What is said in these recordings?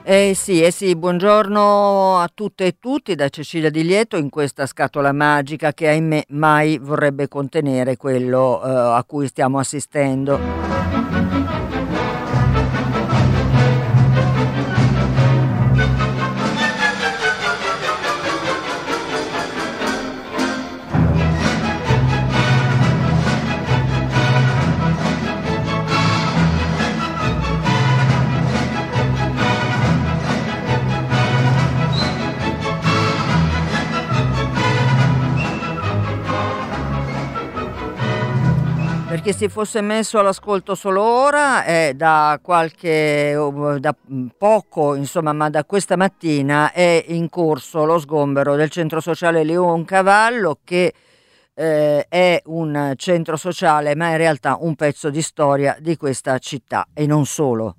Eh sì, buongiorno a tutte e tutti da Cecilia Di Lieto in questa scatola magica che ahimè mai vorrebbe contenere quello a cui stiamo assistendo. Per chi si fosse messo all'ascolto solo ora, è da poco, insomma, ma da questa mattina è in corso lo sgombero del centro sociale Leoncavallo, che è un centro sociale, ma in realtà un pezzo di storia di questa città e non solo.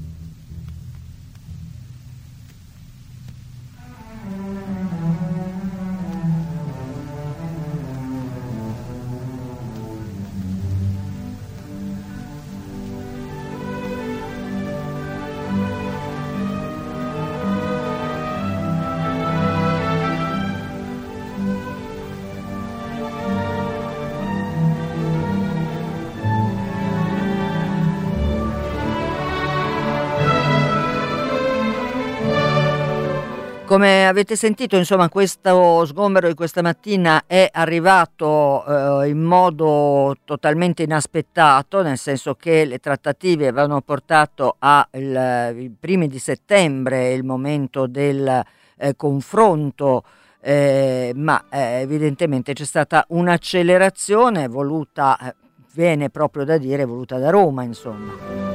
Come avete sentito, insomma, questo sgombero di questa mattina è arrivato in modo totalmente inaspettato, nel senso che le trattative avevano portato i primi di settembre, il momento del confronto, ma evidentemente c'è stata un'accelerazione voluta, viene proprio da dire, voluta da Roma, insomma.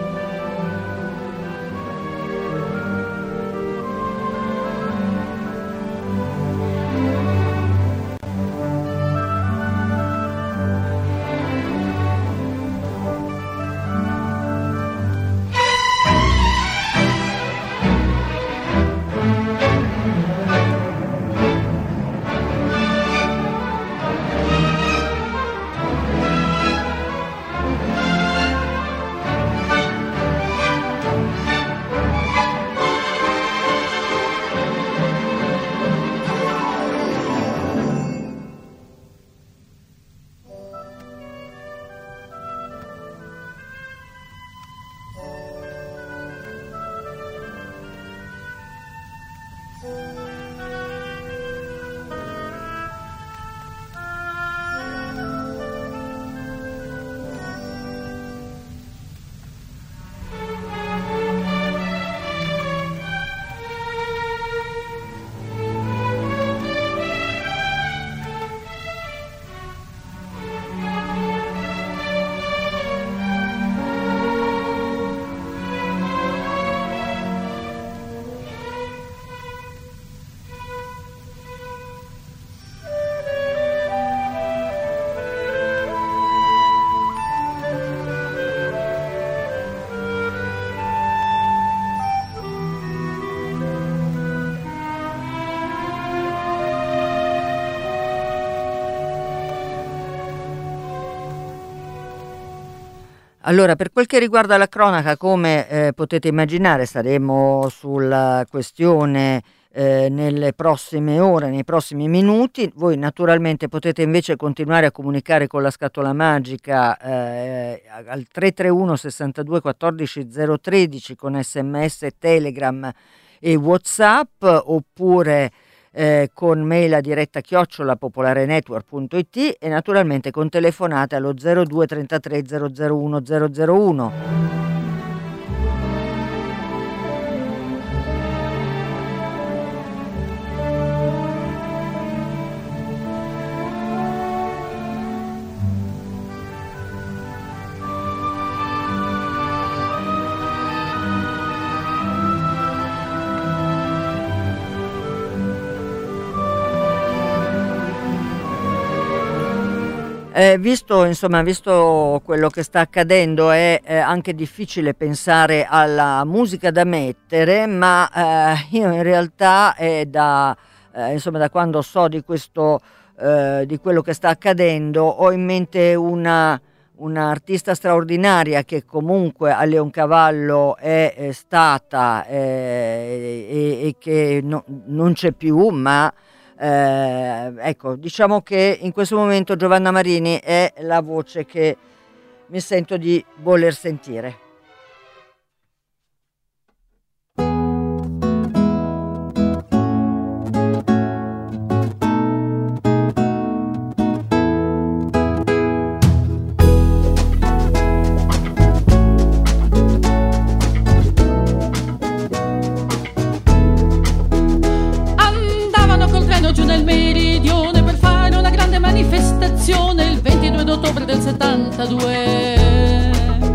Allora, per quel che riguarda la cronaca, come potete immaginare, saremo sulla questione nelle prossime ore, nei prossimi minuti. Voi naturalmente potete invece continuare a comunicare con la scatola magica al 331 62 14 013 con SMS, Telegram e WhatsApp, oppure con mail a diretta @popolarenetwork.it e naturalmente con telefonate allo 02 33 001 001. Visto quello che sta accadendo, è anche difficile pensare alla musica da mettere, ma io in realtà da quando so di questo, di quello che sta accadendo, ho in mente un'artista straordinaria che comunque a Leoncavallo è stata e che non c'è più, ma ecco, diciamo che in questo momento Giovanna Marini è la voce che mi sento di voler sentire. Giù nel meridione per fare una grande manifestazione il 22 d'ottobre del 72.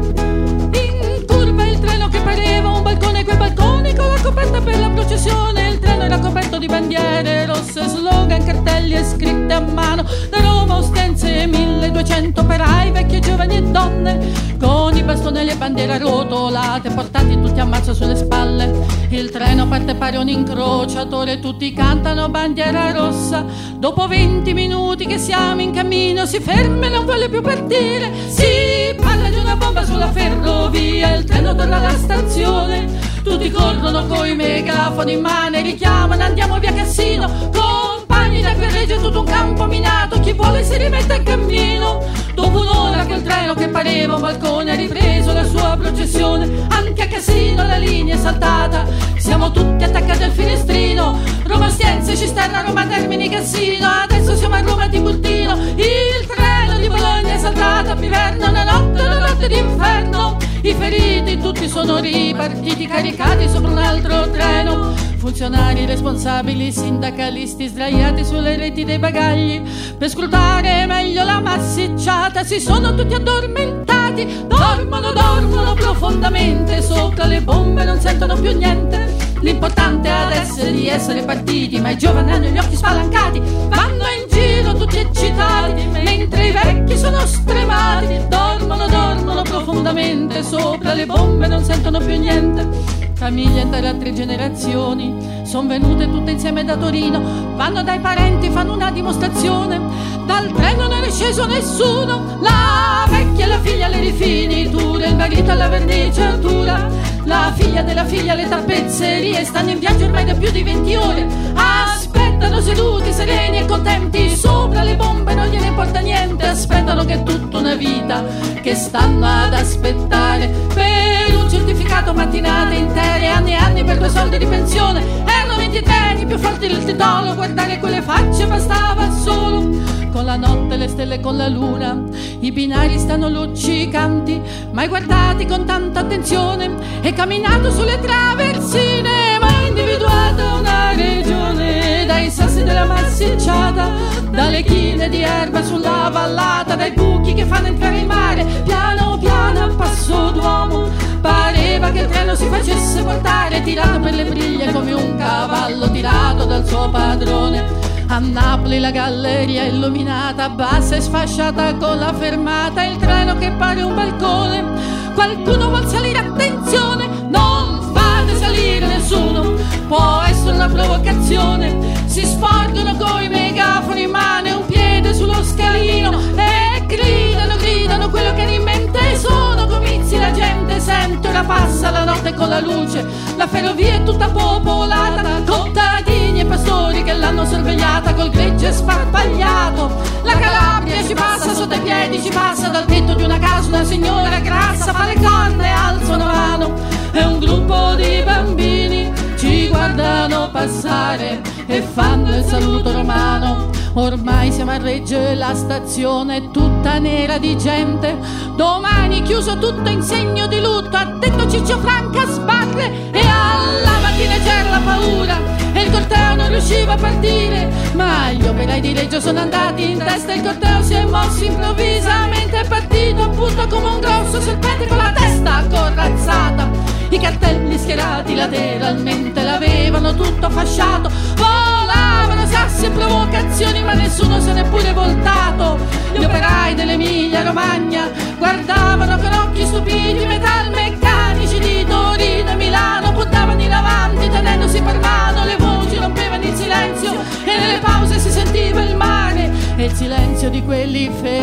In curva il treno che pareva un balcone, quei balconi con la coperta per la processione. Il treno era coperto di bandiere rosse, slogan, cartelli e scritte a mano. Da Roma Ostense 1200 operai, vecchi, giovani e donne, con i bastoni e le bandiere arrotolate, portati tutti a mazzo sulle spalle. Il treno parte pari un incrociatore, tutti cantano bandiera rossa. Dopo 20 minuti che siamo in cammino, si ferma e non vuole più partire. Si parla di una bomba sulla ferrovia, il treno torna alla stazione. Tutti corrono coi megafoni in mano e richiamano: andiamo via Cassino. Compagni da Guerreggio, tutto un campo minato, chi vuole si rimette in cammino. Dopo un'ora che il treno che pareva un balcone ha ripreso la sua processione, anche a Cassino la linea è saltata, siamo tutti attaccati al finestrino. Roma Ostiense, Cisterna, Roma Termini, Cassino, adesso siamo a Roma Tiburtino. Il treno di Bologna è saltato a Piverno, una notte d'inferno. I feriti tutti sono ripartiti, caricati sopra un altro treno. Funzionari responsabili, sindacalisti sdraiati sulle reti dei bagagli per scrutare meglio la massicciata. Si sono tutti addormentati, dormono profondamente sopra le bombe, non sentono più niente. L'importante adesso è di essere partiti, ma i giovani hanno gli occhi spalancati, vanno in giro tutti eccitati, mentre i vecchi sono stremati. Dormono profondamente sopra le bombe, non sentono più niente. Famiglie intere a 3 generazioni son venute tutte insieme da Torino, vanno dai parenti, fanno una dimostrazione. Dal treno non è sceso nessuno, la vecchia e la figlia alle rifiniture, il marito alla verniciatura, la figlia della figlia alle tappezzerie. Stanno in viaggio ormai da più di 20 ore, aspettano seduti sereni e contenti, sopra le bombe non gliene importa niente. Aspettano che è tutta una vita che stanno ad aspettare per un certificato, mattinate intere, anni e anni per 2 soldi di pensione. Erano 20 treni più forti del titolo, guardare quelle facce bastava solo. Con la notte, le stelle, con la luna, i binari stanno luccicanti, mai guardati con tanta attenzione. E camminato sulle traversine, mai individuata una regione, dai sassi della massicciata, dalle chine di erba sulla vallata, dai buchi che fanno entrare il mare, piano piano a passo d'uomo. Pareva che il treno si facesse portare, tirato per le briglie come un cavallo tirato dal suo padrone. A Napoli la galleria illuminata, bassa e sfasciata con la fermata, il treno che pare un balcone. Qualcuno vuol salire, attenzione, non fate salire nessuno, può essere una provocazione. Si sporgono coi megafoni in mano e un piede sullo scalino e gridano quello che hanno in mente. Sono comizi, la gente sente, ora passa la notte con la luce, la ferrovia è tutta popolata, contadini e pastori che l'hanno sorvegliata col gregge sparpagliato. La Calabria ci passa sotto i piedi, ci passa dal tetto di una casa una signora grassa, fa le corna e alza una mano, e un gruppo di bambini ci guardano passare e fanno il saluto romano. Ormai siamo a Reggio e la stazione è tutta nera di gente, domani chiuso tutto in segno di lutto, ha detto Ciccio Franca Sbarre. E alla mattina c'era la paura e il corteo non riusciva a partire, ma gli operai di Reggio sono andati in testa e il corteo si è mosso improvvisamente, è partito appunto come un grosso serpente con la testa corazzata. I cartelli schierati lateralmente l'avevano tutto fasciato, volavano sassi e provocazioni ma nessuno se n'è pure voltato. Gli operai dell'Emilia Romagna guardavano con occhi stupidi i metalmeccanici di Torino e Milano, puntavano in avanti tenendosi per mano, le voci rompevano il silenzio e nelle pause si sentiva il mare e il silenzio di quelli fermi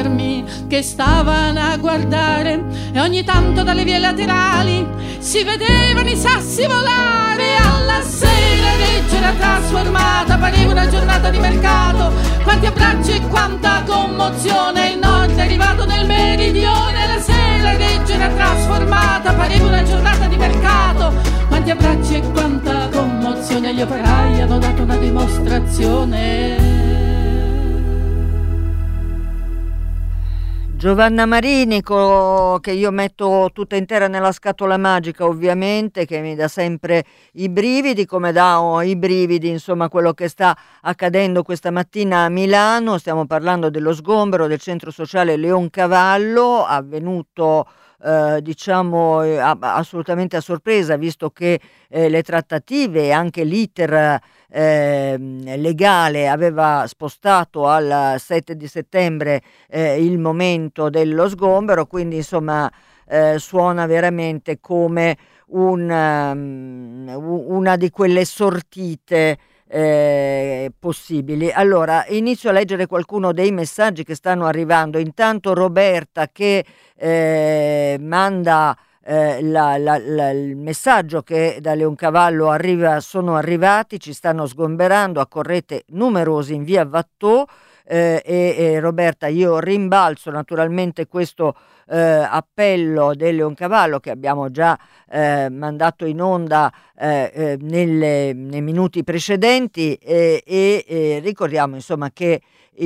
giovani che stavano a guardare, e ogni tanto dalle vie laterali si vedevano i sassi volare. Alla sera Reggio era trasformata, pareva una giornata di mercato, quanti abbracci e quanta commozione, il nord è arrivato nel meridione. La sera Reggio era trasformata, pareva una giornata di mercato, quanti abbracci e quanta commozione, gli operai hanno dato una dimostrazione. Giovanna Marinico, che io metto tutta intera nella scatola magica ovviamente, che mi dà sempre i brividi, come dà i brividi insomma quello che sta accadendo questa mattina a Milano. Stiamo parlando dello sgombero del centro sociale Leoncavallo, avvenuto assolutamente a sorpresa, visto che le trattative e anche l'iter legale aveva spostato al 7 di settembre il momento dello sgombero, quindi insomma suona veramente come una di quelle sortite possibili. Allora, inizio a leggere qualcuno dei messaggi che stanno arrivando. Intanto Roberta che manda il messaggio che da Leoncavallo sono arrivati, ci stanno sgomberando, accorrete numerosi in via Vattò. E Roberta, io rimbalzo naturalmente questo appello del Leoncavallo che abbiamo già mandato in onda nei minuti precedenti, e ricordiamo insomma che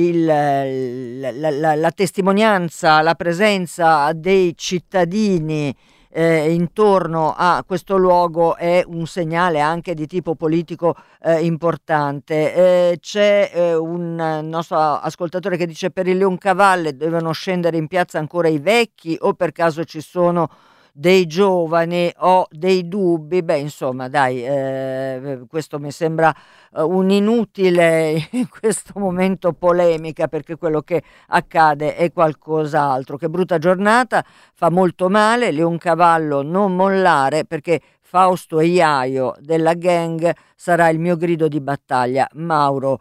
la testimonianza, la presenza dei cittadini intorno a questo luogo è un segnale anche di tipo politico importante. C'è un nostro ascoltatore che dice: per il Leoncavallo devono scendere in piazza ancora i vecchi o per caso ci sono dei giovani o dei dubbi? Beh, insomma, dai, questo mi sembra un'inutile in questo momento polemica, perché quello che accade è qualcos'altro. Che brutta giornata, fa molto male. Leoncavallo non mollare, perché Fausto e Iaio della gang sarà il mio grido di battaglia. Mauro,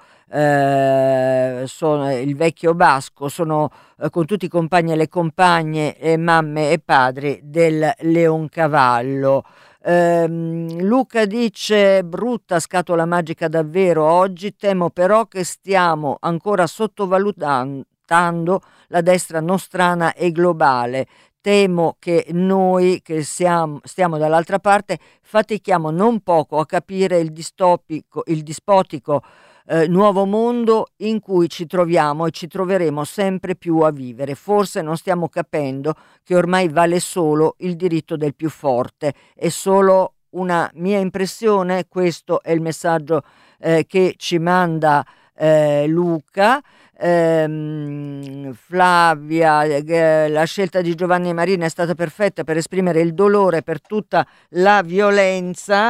sono il vecchio basco, sono con tutti i compagni e le compagne, mamme e padri del Leoncavallo. Luca dice: brutta scatola magica davvero oggi, temo però che stiamo ancora sottovalutando la destra nostrana e globale. Temo che noi che stiamo dall'altra parte fatichiamo non poco a capire il dispotico nuovo mondo in cui ci troviamo e ci troveremo sempre più a vivere. Forse non stiamo capendo che ormai vale solo il diritto del più forte. È solo una mia impressione, questo è il messaggio che ci manda Luca. Flavia, la scelta di Giovanni Marina è stata perfetta per esprimere il dolore per tutta la violenza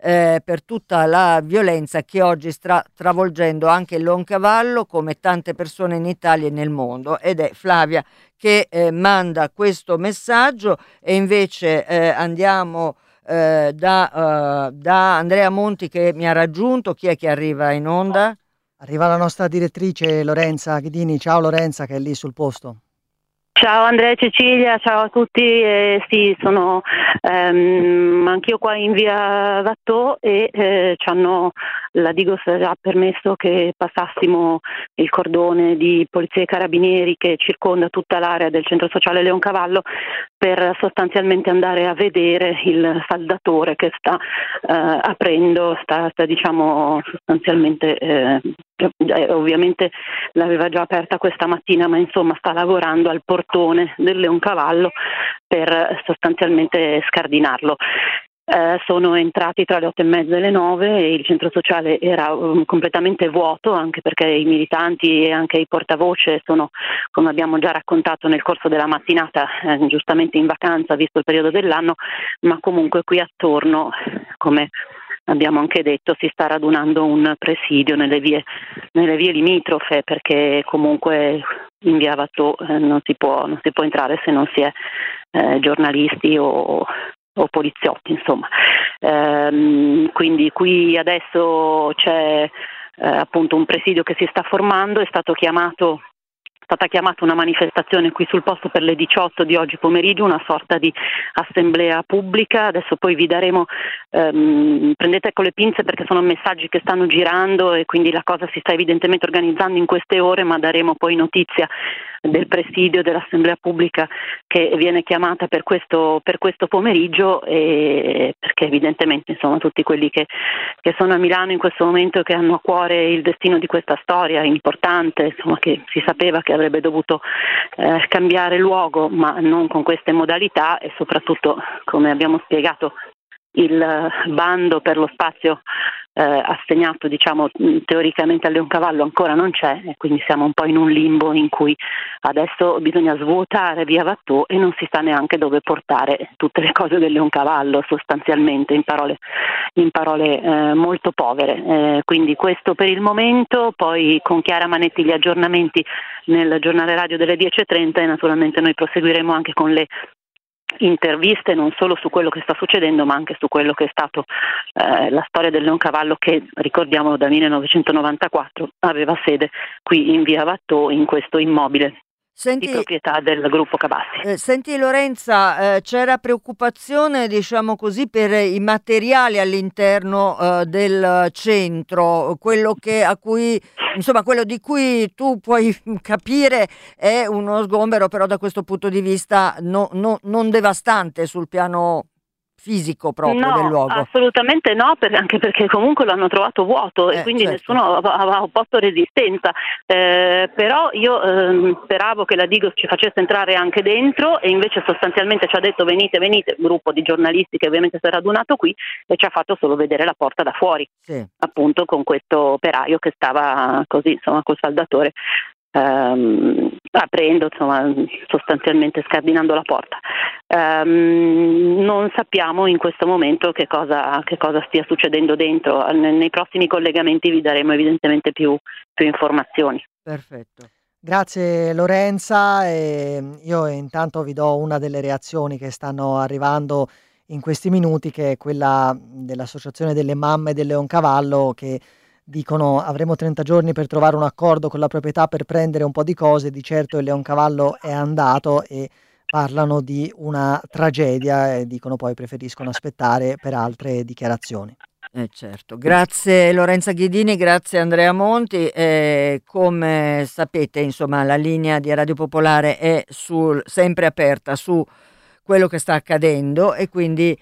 che oggi sta travolgendo anche il Leoncavallo, come tante persone in Italia e nel mondo. Ed è Flavia che manda questo messaggio. E invece andiamo da Andrea Monti, che mi ha raggiunto. Chi è che arriva in onda? Arriva la nostra direttrice Lorenza Ghidini. Ciao Lorenza, che è lì sul posto. Ciao Andrea e Cecilia, ciao a tutti. Sì, sono anch'io qua in via Vattò e la Digos ha già permesso che passassimo il cordone di polizia e carabinieri che circonda tutta l'area del centro sociale Leoncavallo per sostanzialmente andare a vedere il saldatore che sta aprendo, sta diciamo sostanzialmente ovviamente l'aveva già aperta questa mattina, ma insomma sta lavorando al portone del Leoncavallo per sostanzialmente scardinarlo. Sono entrati tra le 8:30 e le 9 e il centro sociale era completamente vuoto, anche perché i militanti e anche i portavoce sono, come abbiamo già raccontato nel corso della mattinata, giustamente in vacanza visto il periodo dell'anno, ma comunque qui attorno, come abbiamo anche detto, si sta radunando un presidio nelle vie limitrofe, perché comunque in via Vattò non si può entrare se non si è giornalisti o poliziotti, insomma. Quindi qui adesso c'è appunto un presidio che si sta formando, è stato chiamato stata chiamata una manifestazione qui sul posto per le 18 di oggi pomeriggio, una sorta di assemblea pubblica. Adesso poi vi daremo, prendete con le pinze perché sono messaggi che stanno girando e quindi la cosa si sta evidentemente organizzando in queste ore, ma daremo poi notizia del presidio dell'assemblea pubblica che viene chiamata per questo pomeriggio, e perché evidentemente insomma tutti quelli che sono a Milano in questo momento e che hanno a cuore il destino di questa storia importante, insomma, che si sapeva che avrebbe dovuto cambiare luogo, ma non con queste modalità, e soprattutto, come abbiamo spiegato, il bando per lo spazio assegnato teoricamente a Leoncavallo ancora non c'è, e quindi siamo un po' in un limbo in cui adesso bisogna svuotare via Watteau e non si sa neanche dove portare tutte le cose del Leoncavallo, sostanzialmente, in parole molto povere. Quindi questo per il momento, poi con Chiara Manetti gli aggiornamenti nel giornale radio delle 10:30, e naturalmente noi proseguiremo anche con le interviste non solo su quello che sta succedendo ma anche su quello che è stato la storia del Leoncavallo, che ricordiamo da 1994 aveva sede qui in via Watteau, in questo immobile di proprietà del gruppo Cabassi. Senti Lorenza, c'era preoccupazione diciamo così per i materiali all'interno del centro, quello di cui tu puoi capire è uno sgombero, però da questo punto di vista non devastante sul piano fisico proprio del luogo. Assolutamente no, anche perché comunque l'hanno trovato vuoto e quindi certo. nessuno aveva opposto resistenza, però io speravo che la Digos ci facesse entrare anche dentro, e invece sostanzialmente ci ha detto venite, gruppo di giornalisti che ovviamente si è radunato qui, e ci ha fatto solo vedere la porta da fuori, appunto con questo operaio che stava così, insomma, col saldatore aprendo, insomma, sostanzialmente scardinando la porta. Non sappiamo in questo momento che cosa stia succedendo dentro. Nei prossimi collegamenti vi daremo evidentemente più informazioni. Perfetto. Grazie Lorenza, e io intanto vi do una delle reazioni che stanno arrivando in questi minuti, che è quella dell'Associazione delle Mamme del Leoncavallo, che dicono avremo 30 giorni per trovare un accordo con la proprietà per prendere un po' di cose, di certo il Leoncavallo è andato, e parlano di una tragedia e dicono poi preferiscono aspettare per altre dichiarazioni. Certo, grazie Lorenza Ghidini, grazie Andrea Monti. Come sapete, insomma, la linea di Radio Popolare è sempre aperta su quello che sta accadendo, e quindi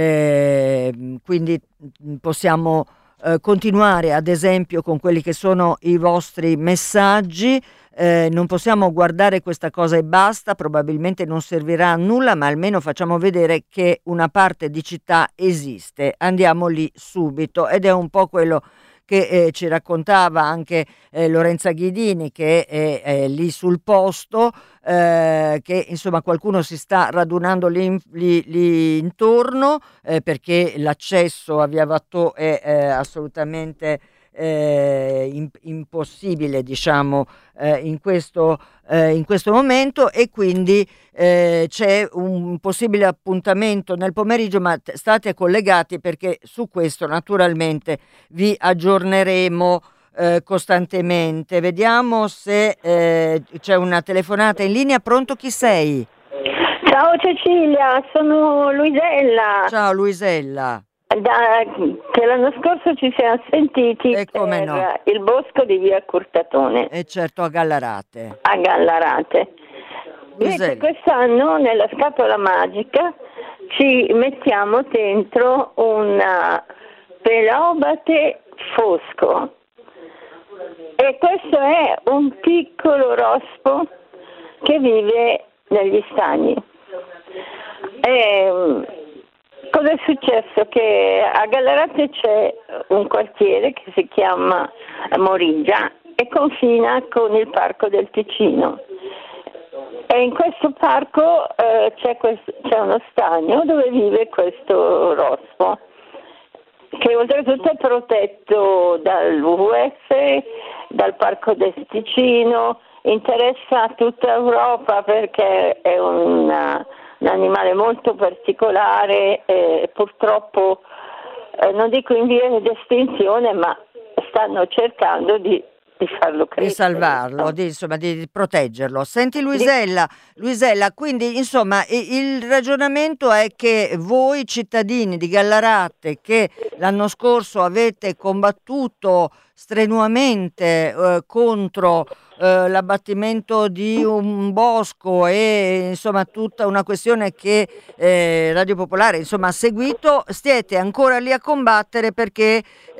possiamo continuare ad esempio con quelli che sono i vostri messaggi. Non possiamo guardare questa cosa e basta, probabilmente non servirà a nulla, ma almeno facciamo vedere che una parte di città esiste. Andiamo lì subito, ed è un po' quello che ci raccontava anche Lorenza Ghidini, che è lì sul posto, che insomma qualcuno si sta radunando lì intorno, perché l'accesso a via Watteau è assolutamente impossibile, diciamo, in questo momento, e quindi c'è un possibile appuntamento nel pomeriggio, ma state collegati perché su questo naturalmente vi aggiorneremo costantemente. Vediamo se c'è una telefonata in linea. Pronto, chi sei? Ciao Cecilia, sono Luisella. Ciao Luisella. Che l'anno scorso ci siamo sentiti per il bosco di via Curtatone. E certo, a Gallarate. Invece quest'anno nella scatola magica ci mettiamo dentro un pelobate fosco, e questo è un piccolo rospo che vive negli stagni. Cosa è successo? Che a Gallarate c'è un quartiere che si chiama Morigia e confina con il Parco del Ticino, e in questo parco c'è uno stagno dove vive questo rospo, che oltretutto è protetto dal WWF, dal Parco del Ticino, interessa tutta Europa perché è un animale molto particolare, purtroppo non dico in via di estinzione, ma stanno cercando di di farlo crescere. Di salvarlo, insomma, di proteggerlo. Senti Luisella, quindi insomma il ragionamento è che voi cittadini di Gallarate, che l'anno scorso avete combattuto strenuamente contro l'abbattimento di un bosco e insomma tutta una questione che Radio Popolare insomma ha seguito, stiete ancora lì a combattere perché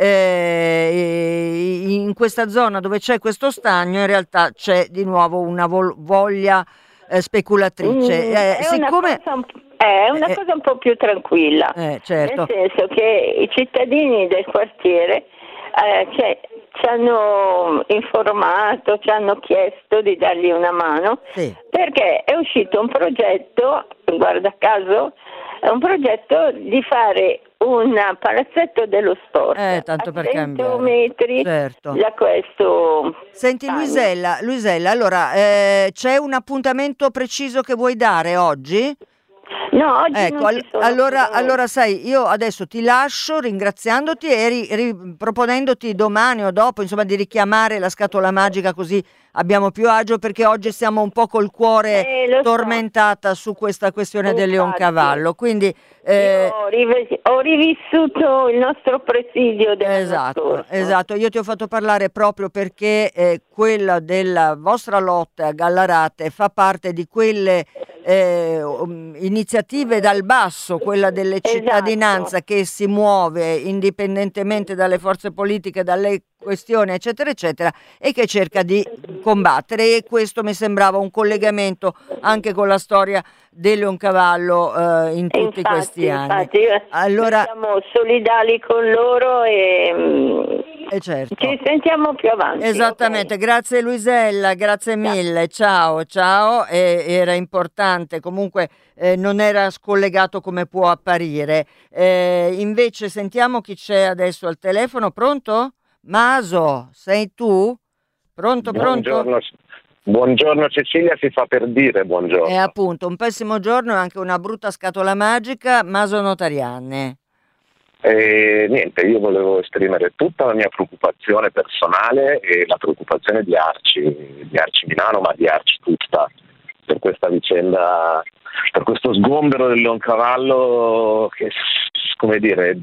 in questa zona dove c'è questo stagno in realtà c'è di nuovo una voglia speculatrice. È una cosa un po' più tranquilla, certo. Nel senso che i cittadini del quartiere ci hanno informato, ci hanno chiesto di dargli una mano, perché è uscito un progetto, guarda caso, è un progetto di fare un palazzetto dello sport tanto a per 100 cambiare. metri Certo. da questo. Senti Luisella, allora c'è un appuntamento preciso che vuoi dare oggi? No, oggi non ci sono. Allora sai, io adesso ti lascio ringraziandoti e proponendoti domani o dopo insomma di richiamare la scatola magica, così abbiamo più agio, perché oggi siamo un po' col cuore tormentata su questa questione del Leoncavallo, quindi ho rivissuto il nostro presidio dell'anno scorso. Esatto, io ti ho fatto parlare proprio perché quella della vostra lotta a Gallarate fa parte di quelle iniziative dal basso, quella delle cittadinanza che si muove indipendentemente dalle forze politiche, dalle questioni eccetera eccetera, e che cerca di combattere, e questo mi sembrava un collegamento anche con la storia del Leoncavallo in tutti questi anni. Infatti, allora siamo solidali con loro e certo. Ci sentiamo più avanti. Esattamente, okay. Grazie Luisella, grazie mille, ciao. Era importante, comunque non era scollegato come può apparire. Invece sentiamo chi c'è adesso al telefono. Pronto? Maso, sei tu? Pronto? Buongiorno Cecilia, si fa per dire buongiorno. È appunto un pessimo giorno e anche una brutta scatola magica. Maso Notarianni. Niente, io volevo esprimere tutta la mia preoccupazione personale e la preoccupazione di Arci Milano, ma di Arci tutta, per questa vicenda, per questo sgombero del Leoncavallo che, come dire,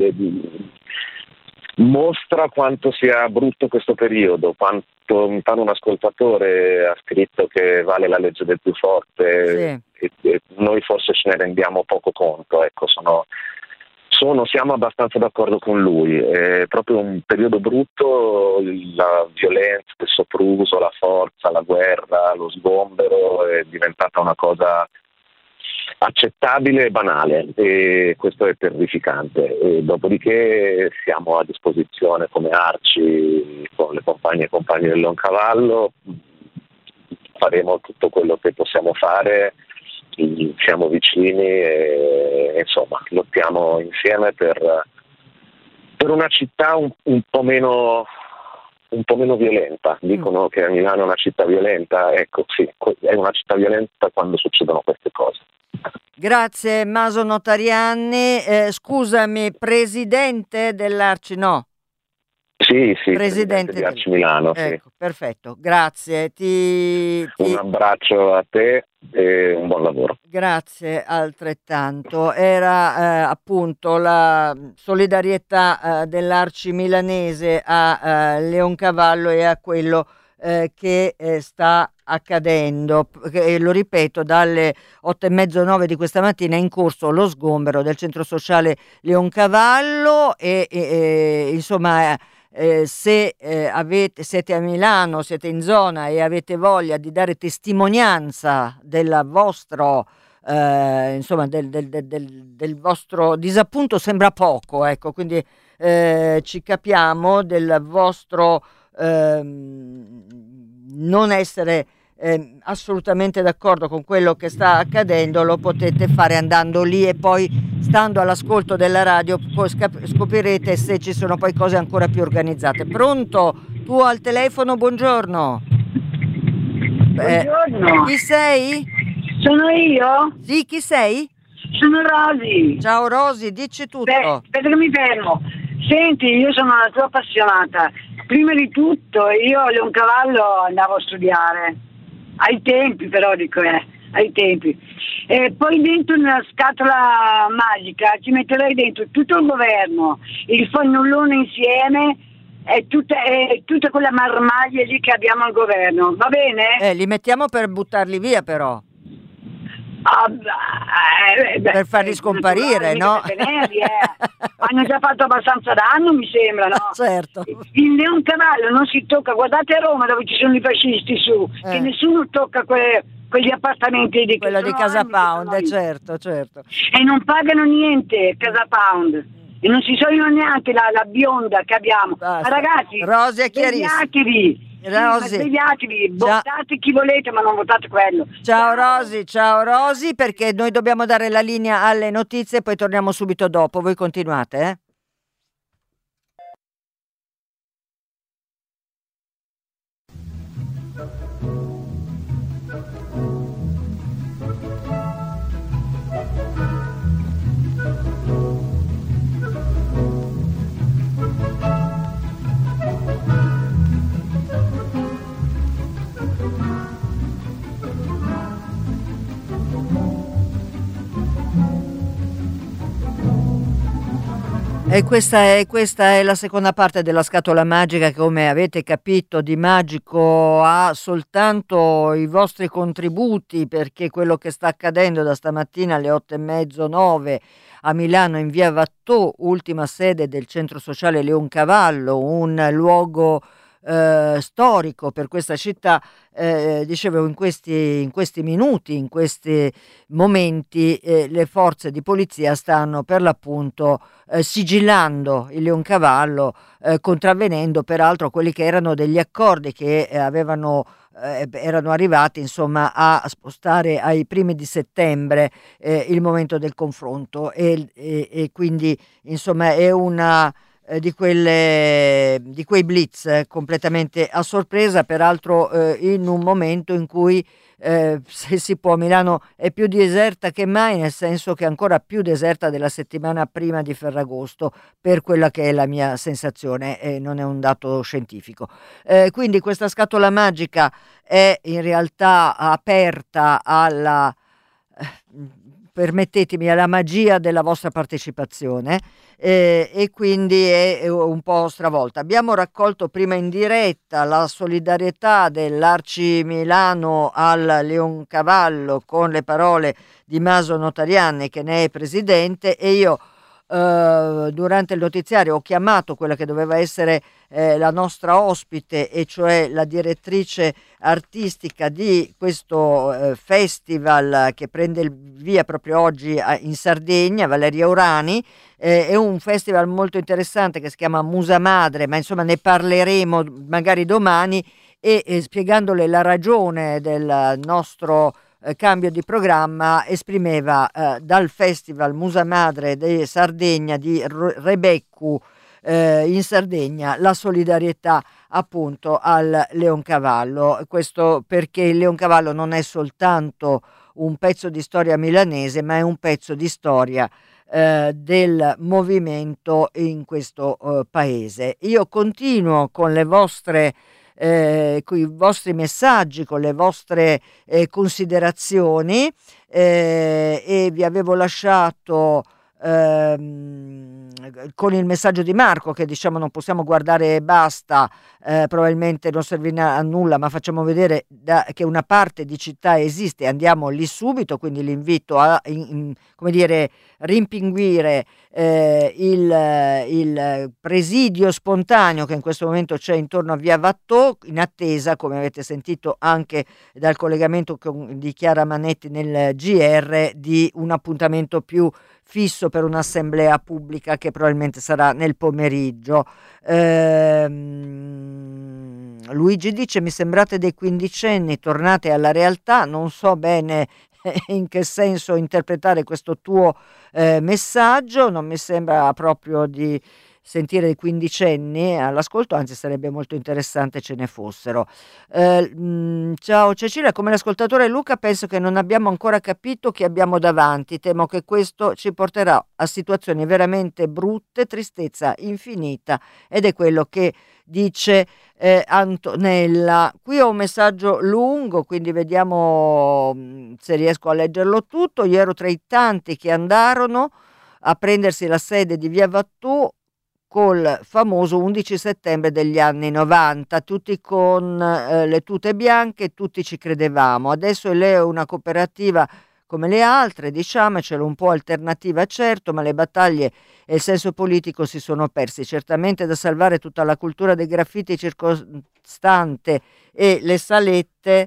mostra quanto sia brutto questo periodo, quanto un ascoltatore ha scritto che vale la legge del più forte, e noi forse ce ne rendiamo poco conto, ecco, siamo abbastanza d'accordo con lui, è proprio un periodo brutto, la violenza, il sopruso, la forza, la guerra, lo sgombero è diventata una cosa accettabile e banale, e questo è terrificante. E dopodiché siamo a disposizione come Arci, con le compagne e compagni del Leoncavallo, faremo tutto quello che possiamo fare, siamo vicini e insomma lottiamo insieme per una città un po' meno violenta. Dicono che Milano è una città violenta, ecco sì, è una città violenta quando succedono queste cose. Grazie Maso Notarianni. Scusami, presidente dell'Arci, no? Sì, presidente di Arci Milano. Ecco, sì. Perfetto, grazie. Un abbraccio a te e un buon lavoro. Grazie altrettanto. Era appunto la solidarietà dell'Arci milanese a Leoncavallo e a quello che sta accadendo. Lo ripeto, dalle 8:30-9 di questa mattina è in corso lo sgombero del centro sociale Leoncavallo e insomma se siete a Milano, siete in zona e avete voglia di dare testimonianza del vostro insomma del vostro disappunto, sembra poco, ecco, quindi ci capiamo del vostro non essere assolutamente d'accordo con quello che sta accadendo. Lo potete fare andando lì e poi stando all'ascolto della radio scoprirete se ci sono poi cose ancora più organizzate. Pronto? Tu al telefono, buongiorno. Buongiorno. Chi sei? Sono io? Sì, chi sei? Sono Rosy. Ciao Rosy, dici tutto. Aspetta che mi fermo. Senti, io sono una tua appassionata, prima di tutto io a Leoncavallo andavo a studiare, ai tempi però ai tempi. E poi dentro nella scatola magica ci metterei dentro tutto il governo, il fannullone insieme e tutta quella marmaglia lì che abbiamo al governo, va bene? Li mettiamo per buttarli via però. Per farli scomparire, no? Hanno già fatto abbastanza danno, mi sembra, no? Certo. Il Leoncavallo non si tocca, guardate a Roma dove ci sono i fascisti su, che nessuno tocca quegli appartamenti di quello di Casa Pound, certo. E non pagano niente Casa Pound. E non si sogliono neanche la bionda che abbiamo. Ma ragazzi, Rosi è chiarissimo. Svegliatevi, votate chi volete, ma non votate quello. Ciao Rosi, perché noi dobbiamo dare la linea alle notizie e poi torniamo subito dopo. Voi continuate, eh? E questa è la seconda parte della scatola magica che, come avete capito, di magico ha soltanto i vostri contributi, perché quello che sta accadendo da stamattina alle 8:30, 9 a Milano in via Vattò, ultima sede del centro sociale Leoncavallo, un luogo storico per questa città. Dicevo, in questi minuti, in questi momenti, le forze di polizia stanno per l'appunto sigillando il Leoncavallo, contravvenendo peraltro quelli che erano degli accordi che erano arrivati, insomma, a spostare ai primi di settembre il momento del confronto, e quindi, insomma, è una di quei blitz completamente a sorpresa, peraltro in un momento in cui, se si può, Milano è più deserta che mai, nel senso che è ancora più deserta della settimana prima di Ferragosto, per quella che è la mia sensazione, e non è un dato scientifico. Quindi questa scatola magica è in realtà aperta alla permettetemi, alla magia della vostra partecipazione, e quindi è un po' stravolta. Abbiamo raccolto prima in diretta la solidarietà dell'Arci Milano al Leoncavallo con le parole di Maso Notarianni, che ne è presidente, e io durante il notiziario ho chiamato quella che doveva essere la nostra ospite, e cioè la direttrice artistica di questo festival che prende il via proprio oggi in Sardegna, Valeria Urani. È un festival molto interessante che si chiama Musa Madre, ma insomma ne parleremo magari domani, e spiegandole la ragione del nostro cambio di programma, esprimeva dal festival Musa Madre di Sardegna di Rebeccu in Sardegna la solidarietà appunto al Leoncavallo. Questo perché il Leoncavallo non è soltanto un pezzo di storia milanese, ma è un pezzo di storia del movimento in questo paese. Io continuo con le vostre con i vostri messaggi, con le vostre considerazioni, e vi avevo lasciato con il messaggio di Marco che, diciamo, non possiamo guardare e basta, probabilmente non servirà a nulla, ma facciamo vedere che una parte di città esiste, andiamo lì subito, quindi l'invito a come dire, rimpinguire il presidio spontaneo che in questo momento c'è intorno a via Vattò, in attesa, come avete sentito anche dal collegamento di Chiara Manetti nel GR, di un appuntamento più fisso per un'assemblea pubblica che probabilmente sarà nel pomeriggio. Luigi dice: mi sembrate dei quindicenni, tornate alla realtà. Non so bene in che senso interpretare questo tuo messaggio, non mi sembra proprio di sentire dei quindicenni all'ascolto, anzi sarebbe molto interessante ce ne fossero. Ciao Cecilia, come l'ascoltatore Luca penso che non abbiamo ancora capito chi abbiamo davanti, temo che questo ci porterà a situazioni veramente brutte, tristezza infinita, ed è quello che dice Antonella. Qui ho un messaggio lungo, quindi vediamo se riesco a leggerlo tutto. Io ero tra i tanti che andarono a prendersi la sede di Via Watteau col famoso 11 settembre degli anni 90, tutti con le tute bianche, tutti ci credevamo. Adesso lei è una cooperativa come le altre, diciamocelo, un po' alternativa certo, ma le battaglie e il senso politico si sono persi. Certamente da salvare tutta la cultura dei graffiti circostante e le salette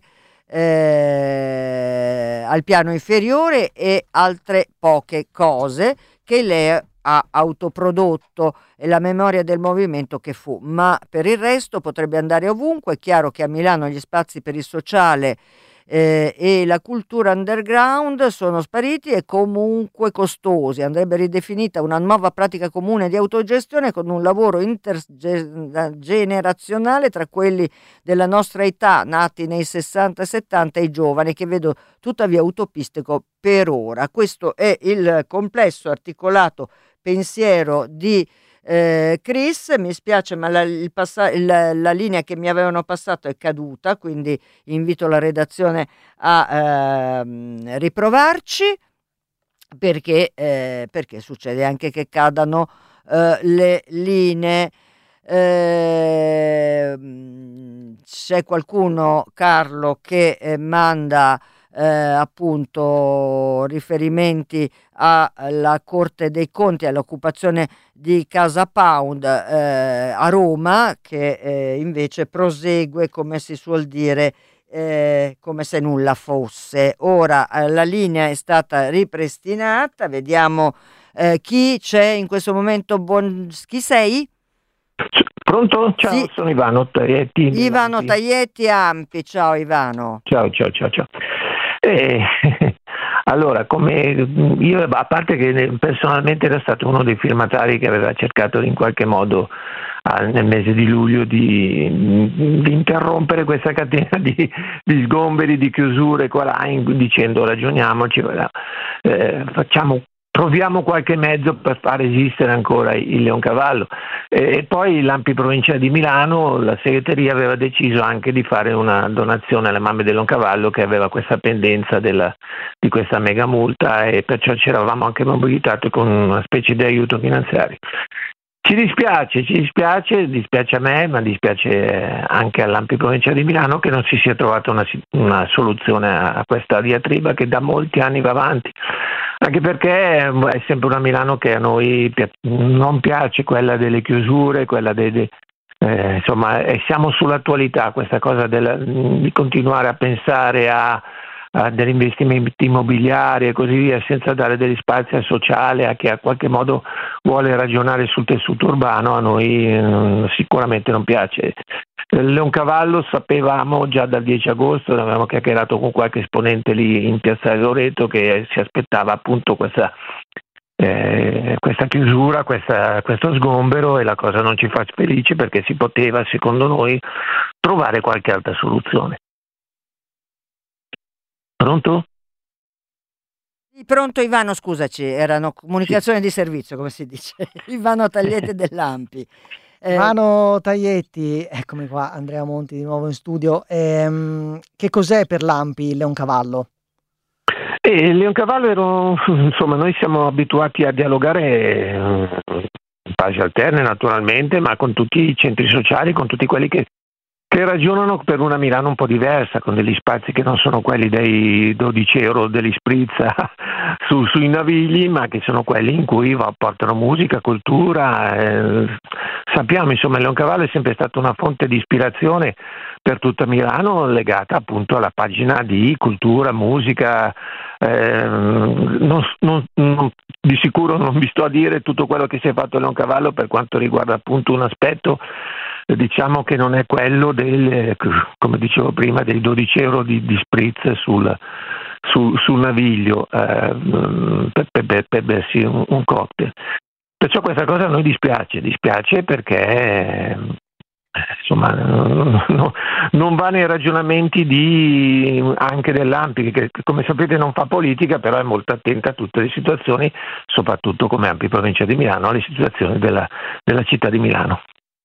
al piano inferiore e altre poche cose che lei ha autoprodotto e la memoria del movimento che fu, ma per il resto potrebbe andare ovunque. È chiaro che a Milano gli spazi per il sociale e la cultura underground sono spariti e comunque costosi. Andrebbe ridefinita una nuova pratica comune di autogestione con un lavoro intergenerazionale tra quelli della nostra età, nati nei 60 e 70, e i giovani, che vedo tuttavia utopistico per ora. Questo è il complesso articolato pensiero di Chris. Mi spiace, ma la linea che mi avevano passato è caduta, quindi invito la redazione a riprovarci, perché succede anche che cadano le linee. C'è qualcuno, Carlo, che manda appunto riferimenti alla Corte dei Conti, all'occupazione di Casa Pound a Roma, che invece prosegue, come si suol dire, come se nulla fosse. Ora la linea è stata ripristinata, vediamo chi c'è in questo momento. Chi sei? Pronto? Ciao, sì. Sono Ivano Taglietti. Ivano Taglietti Ampi, ciao Ivano. Ciao. Allora, come io, a parte che personalmente era stato uno dei firmatari che aveva cercato in qualche modo nel mese di luglio di interrompere questa catena di sgomberi, di chiusure qua là, dicendo ragioniamoci, proviamo qualche mezzo per far esistere ancora il Leoncavallo. E poi l'Ampi Provincia di Milano, la segreteria aveva deciso anche di fare una donazione alle mamme del Leoncavallo, che aveva questa pendenza di questa mega multa, e perciò ci eravamo anche mobilitati con una specie di aiuto finanziario. Ci dispiace a me, ma dispiace anche all'Ampi Provincia di Milano che non si sia trovata una soluzione a questa diatriba che da molti anni va avanti. Anche perché è sempre una Milano che a noi non piace, quella delle chiusure, quella insomma, siamo sull'attualità, questa cosa di continuare a pensare a degli investimenti immobiliari e così via, senza dare degli spazi al sociale, a chi a qualche modo vuole ragionare sul tessuto urbano, a noi sicuramente non piace. Leoncavallo sapevamo già dal 10 agosto, avevamo chiacchierato con qualche esponente lì in Piazzale Loreto, che si aspettava appunto questa chiusura, questo sgombero, e la cosa non ci fa felici perché si poteva, secondo noi, trovare qualche altra soluzione. Pronto? Pronto Ivano, scusaci, erano comunicazioni di servizio, come si dice. Ivano Taglietti dell'Ampi. Ivano Taglietti, eccomi qua, Andrea Monti di nuovo in studio. Che cos'è per l'Ampi il Leoncavallo? Il Leoncavallo insomma, noi siamo abituati a dialogare in fasi alterne naturalmente, ma con tutti i centri sociali, con tutti quelli che ragionano per una Milano un po' diversa, con degli spazi che non sono quelli dei 12 euro degli spritz sui navigli, ma che sono quelli in cui portano musica, cultura. Sappiamo, insomma, il Leoncavallo è sempre stata una fonte di ispirazione per tutta Milano, legata appunto alla pagina di cultura, musica. Di sicuro non vi sto a dire tutto quello che si è fatto a Leoncavallo per quanto riguarda appunto un aspetto, diciamo, che non è quello come dicevo prima, dei 12 euro di spritz sul naviglio per bersi un cocktail. Perciò questa cosa a noi dispiace perché insomma non va nei ragionamenti anche dell'ANPI, che come sapete non fa politica, però è molto attenta a tutte le situazioni, soprattutto come ANPI Provincia di Milano, alle situazioni della città di Milano.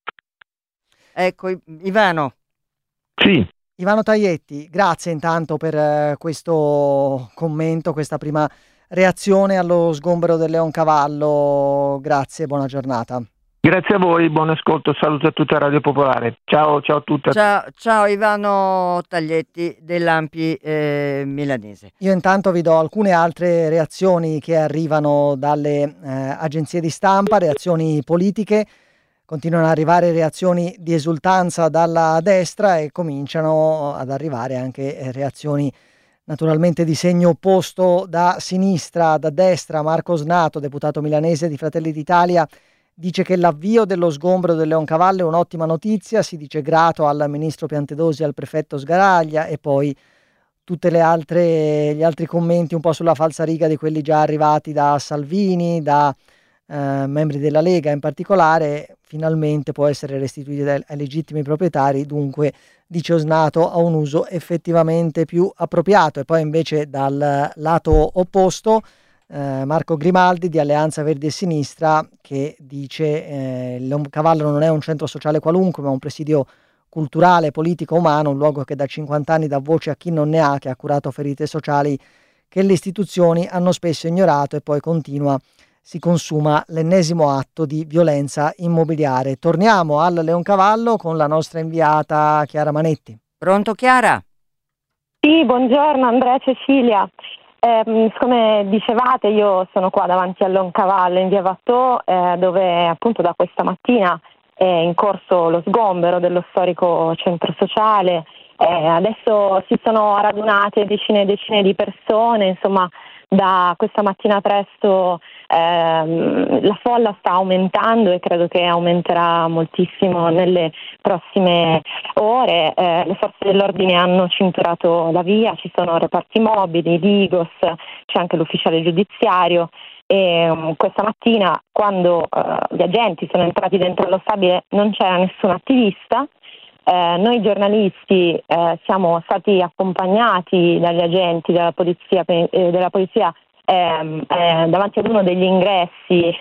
Ecco, Ivano. Sì. Ivano Taglietti, grazie intanto per questo commento, questa prima reazione allo sgombero del Leoncavallo. Grazie, buona giornata. Grazie a voi, buon ascolto, saluto a tutta Radio Popolare. Ciao a tutti. Ciao Ivano Taglietti dell'ANPI milanese. Io intanto vi do alcune altre reazioni che arrivano dalle agenzie di stampa, reazioni politiche. Continuano ad arrivare reazioni di esultanza dalla destra e cominciano ad arrivare anche reazioni naturalmente di segno opposto da sinistra. Da destra Marco Snato, deputato milanese di Fratelli d'Italia, dice che l'avvio dello sgombero del Leoncavallo è un'ottima notizia, si dice grato al ministro Piantedosi e al prefetto Sgaraglia, e poi tutte gli altri commenti un po' sulla falsariga di quelli già arrivati da Salvini, da membri della Lega in particolare. Finalmente può essere restituita ai legittimi proprietari, dunque dice Osnato a un uso effettivamente più appropriato. E poi invece dal lato opposto Marco Grimaldi di Alleanza Verdi e Sinistra, che dice il Leoncavallo non è un centro sociale qualunque, ma un presidio culturale, politico, umano, un luogo che da 50 anni dà voce a chi non ne ha, che ha curato ferite sociali che le istituzioni hanno spesso ignorato. E poi continua: si consuma l'ennesimo atto di violenza immobiliare. Torniamo al Leoncavallo con la nostra inviata Chiara Manetti. Pronto Chiara? Sì, buongiorno Andrea e Cecilia. Come dicevate, io sono qua davanti al Leoncavallo in via Watteau, dove appunto da questa mattina è in corso lo sgombero dello storico centro sociale. Adesso si sono radunate decine e decine di persone, insomma da questa mattina presto la folla sta aumentando e credo che aumenterà moltissimo nelle prossime ore. Le forze dell'ordine hanno cinturato la via, ci sono reparti mobili, Digos, c'è anche l'ufficiale giudiziario. E questa mattina, quando gli agenti sono entrati dentro lo stabile, non c'era nessun attivista. Noi giornalisti siamo stati accompagnati dagli agenti della polizia davanti ad uno degli ingressi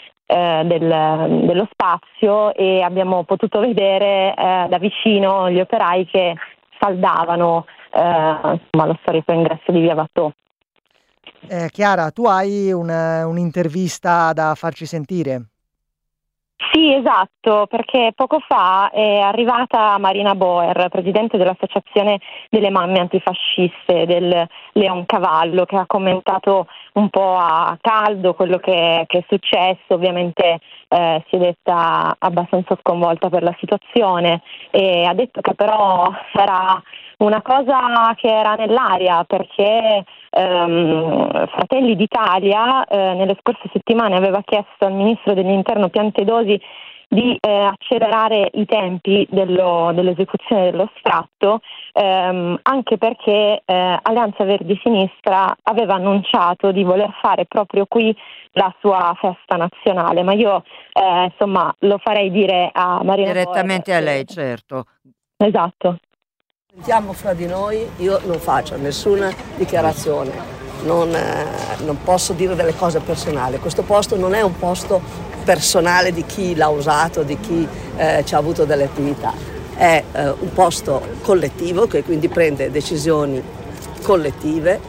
dello spazio, e abbiamo potuto vedere da vicino gli operai che saldavano lo storico ingresso di via Watteau. Chiara, tu hai un'intervista da farci sentire? Sì, esatto, perché poco fa è arrivata Marina Boer, presidente dell'Associazione delle Mamme Antifasciste del Leoncavallo, che ha commentato un po' a caldo quello che è successo. Ovviamente si è detta abbastanza sconvolta per la situazione e ha detto che però era una cosa che era nell'aria, perché Fratelli d'Italia nelle scorse settimane aveva chiesto al ministro dell'Interno Piantedosi di accelerare i tempi dell'esecuzione dello sfratto, anche perché Alleanza Verdi e Sinistra aveva annunciato di voler fare proprio qui la sua festa nazionale, ma io lo farei dire a Marina direttamente Boer, a lei, certo. Esatto. Sentiamo fra di noi, io non faccio nessuna dichiarazione, non posso dire delle cose personali. Questo posto non è un posto personale di chi l'ha usato, di chi ci ha avuto delle attività, è un posto collettivo che quindi prende decisioni collettive.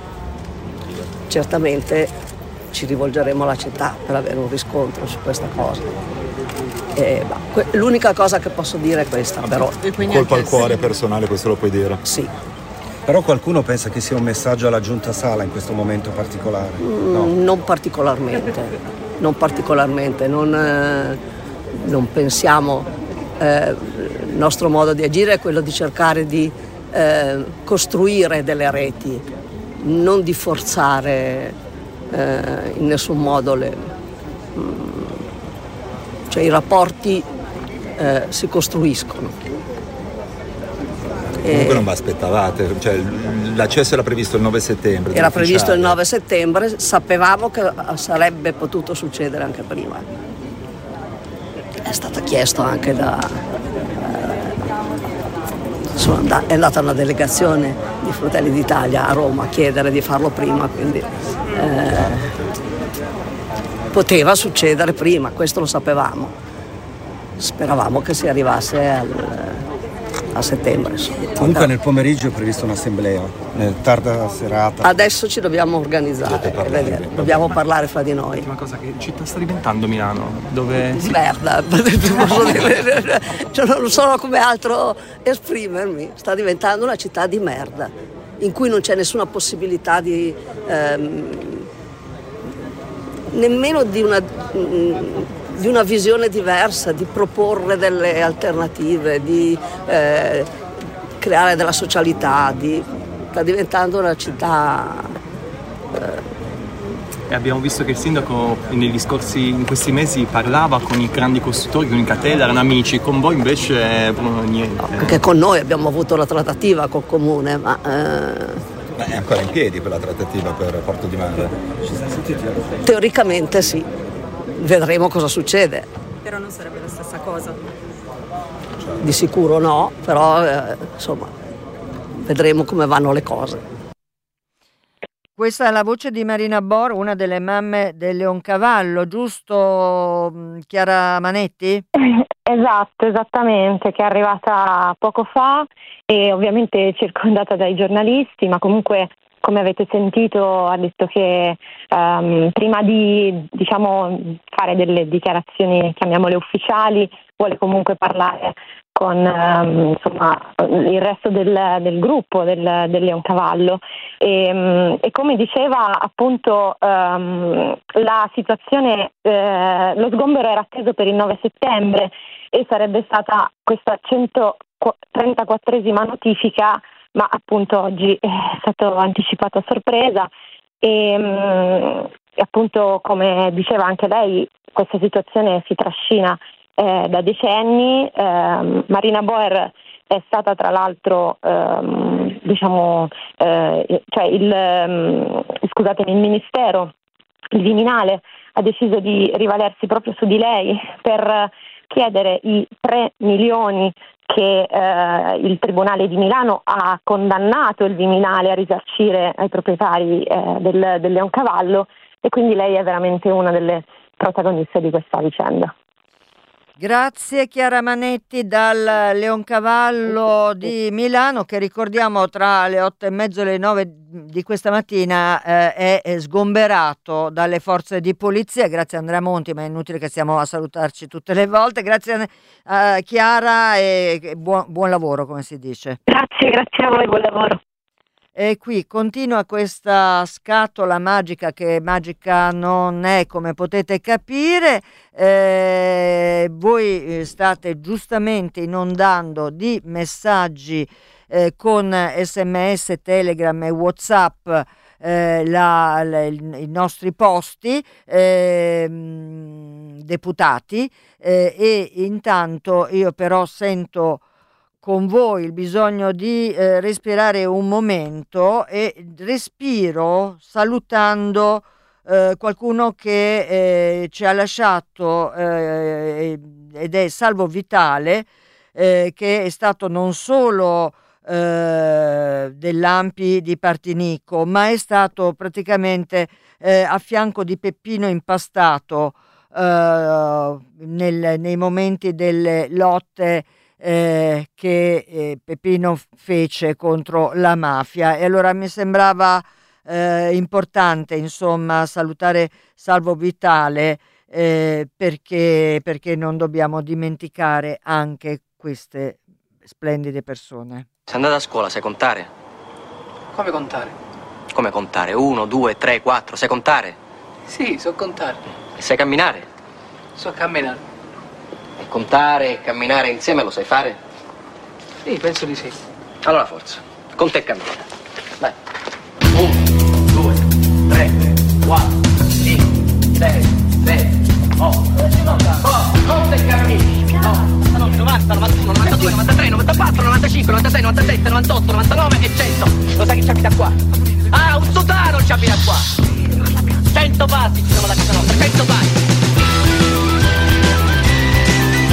Certamente ci rivolgeremo alla città per avere un riscontro su questa cosa. L'unica cosa che posso dire è questa, però. Colpo al cuore personale, questo lo puoi dire? Sì. Però qualcuno pensa che sia un messaggio alla Giunta Sala in questo momento particolare? No. Non particolarmente, non pensiamo. Il nostro modo di agire è quello di cercare di costruire delle reti, non di forzare in nessun modo cioè i rapporti si costruiscono. Comunque non vi aspettavate, cioè l'accesso era previsto il 9 settembre. Era previsto il 9 settembre, sapevamo che sarebbe potuto succedere anche prima. è stato chiesto anche è andata una delegazione di Fratelli d'Italia a Roma a chiedere di farlo prima, quindi poteva succedere prima, questo lo sapevamo. Speravamo che si arrivasse a settembre. Comunque nel pomeriggio è prevista un'assemblea, tarda serata. Adesso ci dobbiamo organizzare, dobbiamo parlare fra di noi. L'ultima cosa, che città sta diventando Milano? Dove di merda, posso dire. Cioè, non so come altro esprimermi. Sta diventando una città di merda, in cui non c'è nessuna possibilità di nemmeno di una visione diversa, di proporre delle alternative, di creare della socialità, sta diventando una città. E abbiamo visto che il sindaco in questi mesi parlava con i grandi costruttori, con i Catella, erano amici, con voi invece niente. No, perché con noi abbiamo avuto la trattativa col comune, ma è ancora in piedi quella trattativa per Porto di Mare? Teoricamente sì. Vedremo cosa succede. Però non sarebbe la stessa cosa. Di sicuro no, però insomma, vedremo come vanno le cose. Questa è la voce di Marina Bor, una delle mamme del Leoncavallo, giusto Chiara Manetti? Esatto, esattamente, che è arrivata poco fa e ovviamente circondata dai giornalisti, ma comunque, come avete sentito, ha detto che prima di fare delle dichiarazioni, chiamiamole ufficiali, vuole comunque parlare con il resto del gruppo del Leoncavallo e come diceva appunto la situazione, lo sgombero era atteso per il 9 settembre e sarebbe stata questa 134esima notifica, ma appunto oggi è stato anticipato a sorpresa e appunto, come diceva anche lei, questa situazione si trascina da decenni. Marina Boer è stata tra l'altro il Ministero, il Viminale ha deciso di rivalersi proprio su di lei per chiedere i 3 milioni che il Tribunale di Milano ha condannato il Viminale a risarcire ai proprietari del Leoncavallo, e quindi lei è veramente una delle protagoniste di questa vicenda. Grazie Chiara Manetti dal Leoncavallo di Milano, che ricordiamo tra le 8:30 e le 9 di questa mattina è sgomberato dalle forze di polizia. Grazie a Andrea Monti, ma è inutile che stiamo a salutarci tutte le volte. Grazie a Chiara e buon lavoro, come si dice. Grazie a voi, buon lavoro. E qui continua questa scatola magica, che magica non è, come potete capire. Voi state giustamente inondando di messaggi con SMS, Telegram e WhatsApp i nostri posti deputati, e intanto io però sento con voi il bisogno di respirare un momento, e respiro salutando qualcuno che ci ha lasciato ed è Salvo Vitale, che è stato non solo dell'Ampi di Partinico, ma è stato praticamente a fianco di Peppino Impastato nei momenti delle lotte che Peppino fece contro la mafia. E allora mi sembrava importante, insomma, salutare Salvo Vitale, perché non dobbiamo dimenticare anche queste splendide persone. Sei andata a scuola, sai contare? Come contare? Come contare? 1, 2, 3, 4, sai contare? Sì, so contare. E sai camminare? So camminare. E contare e camminare insieme lo sai fare? Sì, penso di sì. Allora forza, conta e cammina. Vai. 1, 2, 3, 4, 5, 6, 7, 8. Conta e cammina. 90, 91, 92, 93, 94, 95, 96, 97, 98, 99 e 100. Lo sai chi ci abita qua? Ah, un sotano ci abita qua. 100 passi ci sono da casa nostra, 100 passi.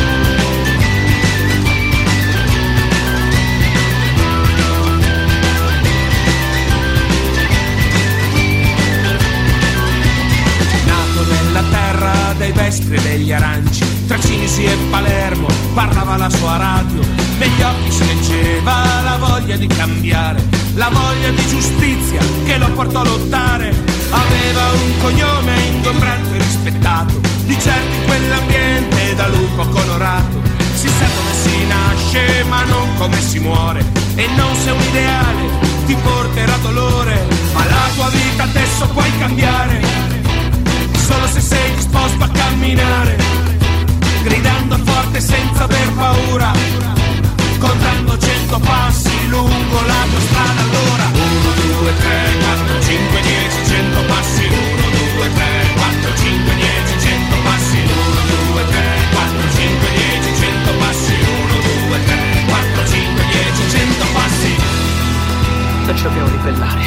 finestre degli aranci, tra Cinisi e Palermo parlava la sua radio, negli occhi si leggeva la voglia di cambiare, la voglia di giustizia che lo portò a lottare. Aveva un cognome ingombrante e rispettato, di certo in quell'ambiente da lupo colorato. Si sa come si nasce ma non come si muore, e non se un ideale ti porterà dolore, ma la tua vita adesso puoi cambiare, solo se sei disposto a camminare, gridando forte senza aver paura, contando 100 passi lungo la tua strada. Allora 1, 2, 3, 4, 5, 10, 100 passi. 1, 2, 3, 4, 5, 10, 100 passi. 1, 2, 3, 4, 5, 10, 100 passi. 1, 2, 3, 4, 5, 10, 100 passi. Perciò dobbiamo ribellare.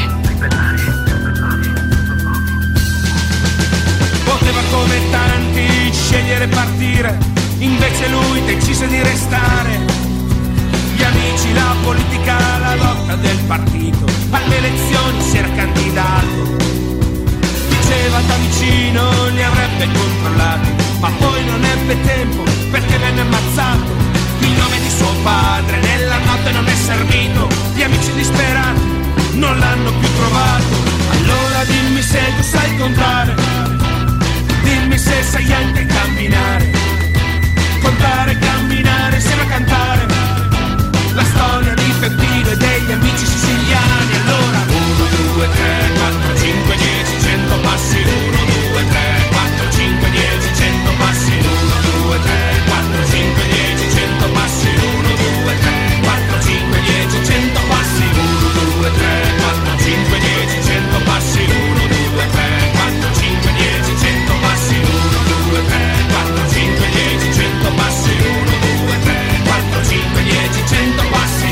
Poteva come tanti scegliere partire, invece lui decise di restare. Gli amici, la politica, la lotta del partito, alle elezioni si era candidato. Diceva da vicino li avrebbe controllati, ma poi non ebbe tempo perché venne ammazzato. Il nome di suo padre nella notte non è servito, gli amici disperati non l'hanno più trovato. Allora dimmi se tu sai contare, dimmi se sai anche camminare, contare, camminare, insieme a cantare la storia di Peppino e degli amici siciliani. Allora 1, 2, 3, 4, 5, 10, 100 passi. 1, 2, 3, 4, 5, 10, 100 passi. 1, 2, 3, 4, 5, 10, 100 passi. 1, 2, 3, 4, 5, 10, 100 passi. 1, 2, 3, 4, 5, 10, 100 passi. 1, 2, 3, 4, 5, 10, 100 passi. 1, 2, 3, 4, 5, 10, 100 passi. 1, 2, 3, 4, 5, 10, 100 passi.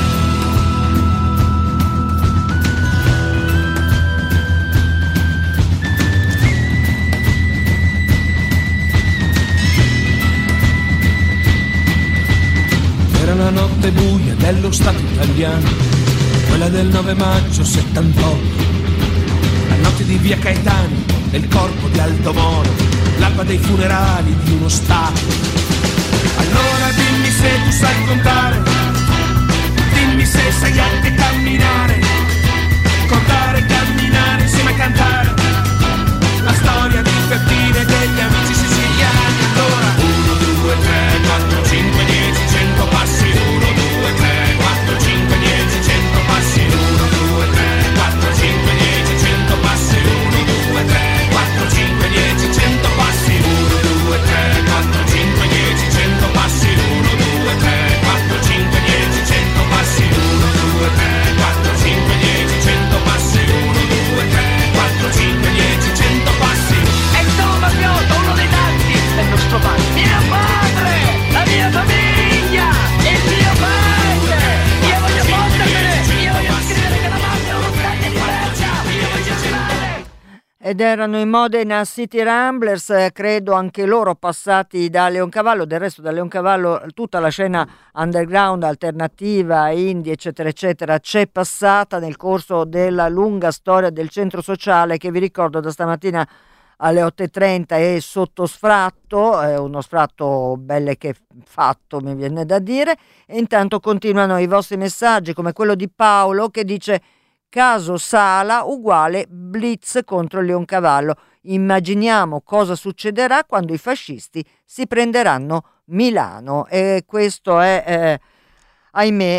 Era una notte buia dello Stato italiano, quella del 9 maggio 78, la notte di via Caetani e il corpo di Aldo Moro, l'alba dei funerali di uno Stato. Allora dimmi se tu sai contare, dimmi se sai anche camminare, contare, camminare, insieme a cantare la storia di Peppino e degli amici siciliani. Allora 1, 2, 3, 4, 5, 10, 100 passi. 1, 2, 3, 4, 5, 10, 100 passi. 1, 2, 3, 4, 5, 10, 100 passi. 1, 2, 3, 4, 5, 10, 100 passi. 1, 2, 3, 4, 5, 10, 100 passi. 1, 2, 3, 4, 5, 10, 100 passi. 1, 2, 3, 4, 5, 10, 100 passi. 1, 2, 3, 4, 5, 10, 100 passi. E insomma, Piotto, uno dei tanti, è il nostro padre. Mio padre, la mia famiglia, il mio paese. Io voglio fottermene, io voglio scrivere che la mafia è uno stagno di merda. Io voglio girare. Ed erano i Modena City Ramblers, credo anche loro passati da Leoncavallo. Del resto da Leoncavallo tutta la scena underground, alternativa, indie eccetera eccetera c'è passata nel corso della lunga storia del centro sociale, che vi ricordo da stamattina alle 8:30 è sotto sfratto, è uno sfratto belle che fatto, mi viene da dire. E intanto continuano i vostri messaggi, come quello di Paolo che dice: caso Sala uguale blitz contro Leoncavallo. Immaginiamo cosa succederà quando i fascisti si prenderanno Milano. E questo è ahimè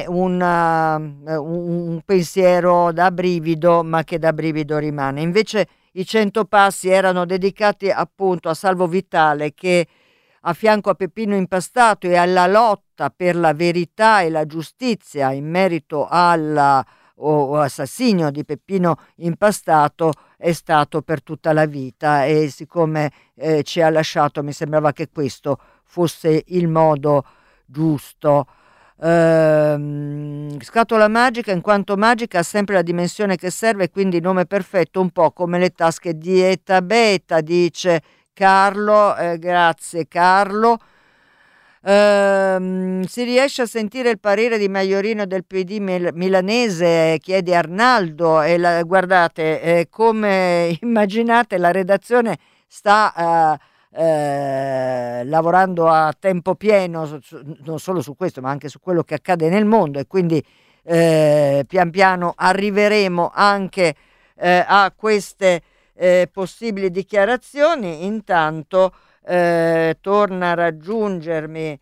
un pensiero da brivido, ma che da brivido rimane. Invece i 100 passi erano dedicati appunto a Salvo Vitale, che a fianco a Peppino Impastato e alla lotta per la verità e la giustizia in merito all'assassinio di Peppino Impastato è stato per tutta la vita, e siccome ci ha lasciato mi sembrava che questo fosse il modo giusto. Scatola magica, in quanto magica ha sempre la dimensione che serve, quindi nome perfetto, un po' come le tasche di Eta Beta, dice Carlo. Grazie Carlo. Si riesce a sentire il parere di Maiorino del PD milanese, chiede Arnaldo, e guardate, come immaginate la redazione sta lavorando a tempo pieno non solo su questo ma anche su quello che accade nel mondo, e quindi pian piano arriveremo anche a queste possibili dichiarazioni. Intanto torna a raggiungermi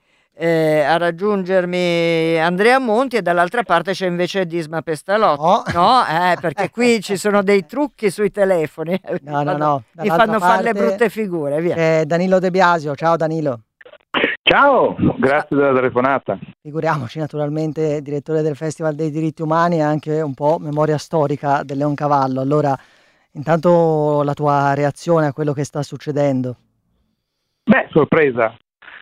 Andrea Monti, e dall'altra parte c'è invece Disma Pestalozzi. No, perché qui ci sono dei trucchi sui telefoni. No. Mi fanno fare le brutte figure. Via. C'è Danilo De Biasio. Ciao Danilo. Ciao, grazie della telefonata. Figuriamoci, naturalmente, direttore del Festival dei Diritti Umani e anche un po' memoria storica del Leoncavallo. Allora, intanto la tua reazione a quello che sta succedendo. Beh, sorpresa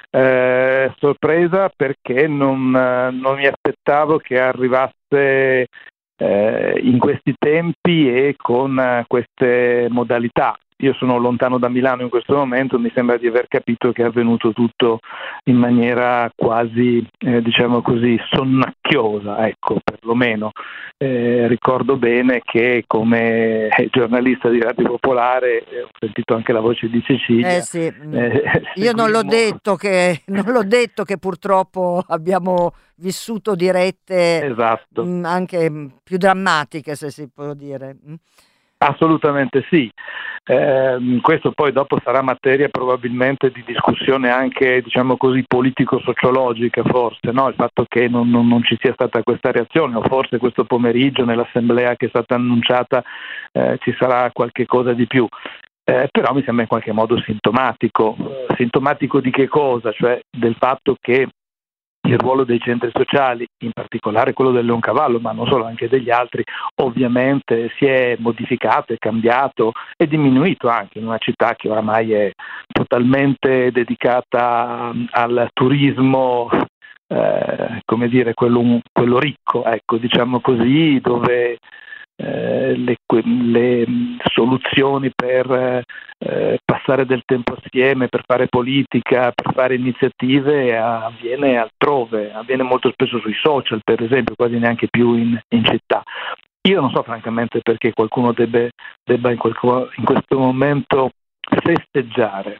perché non mi aspettavo che arrivasse in questi tempi e con queste modalità. Io sono lontano da Milano in questo momento, mi sembra di aver capito che è avvenuto tutto in maniera quasi, diciamo così, sonnacchiosa, ecco, perlomeno. Ricordo bene che come giornalista di Radio Popolare ho sentito anche la voce di Cecilia. Sì. Io non l'ho detto che purtroppo abbiamo vissuto dirette, esatto, anche più drammatiche, se si può dire. Assolutamente sì. Questo poi dopo sarà materia probabilmente di discussione anche, diciamo così, politico-sociologica, forse, no? Il fatto che non ci sia stata questa reazione, o forse questo pomeriggio nell'assemblea che è stata annunciata ci sarà qualche cosa di più. Però mi sembra in qualche modo sintomatico di che cosa? Cioè del fatto che il ruolo dei centri sociali, in particolare quello del Leoncavallo, ma non solo, anche degli altri, ovviamente si è modificato, è cambiato e diminuito anche in una città che oramai è totalmente dedicata al turismo, come dire, quello ricco, ecco, diciamo così, dove le soluzioni per passare del tempo assieme, per fare politica, per fare iniziative avviene altrove, avviene molto spesso sui social, per esempio, quasi neanche più in città. Io non so francamente perché qualcuno debba in questo momento festeggiare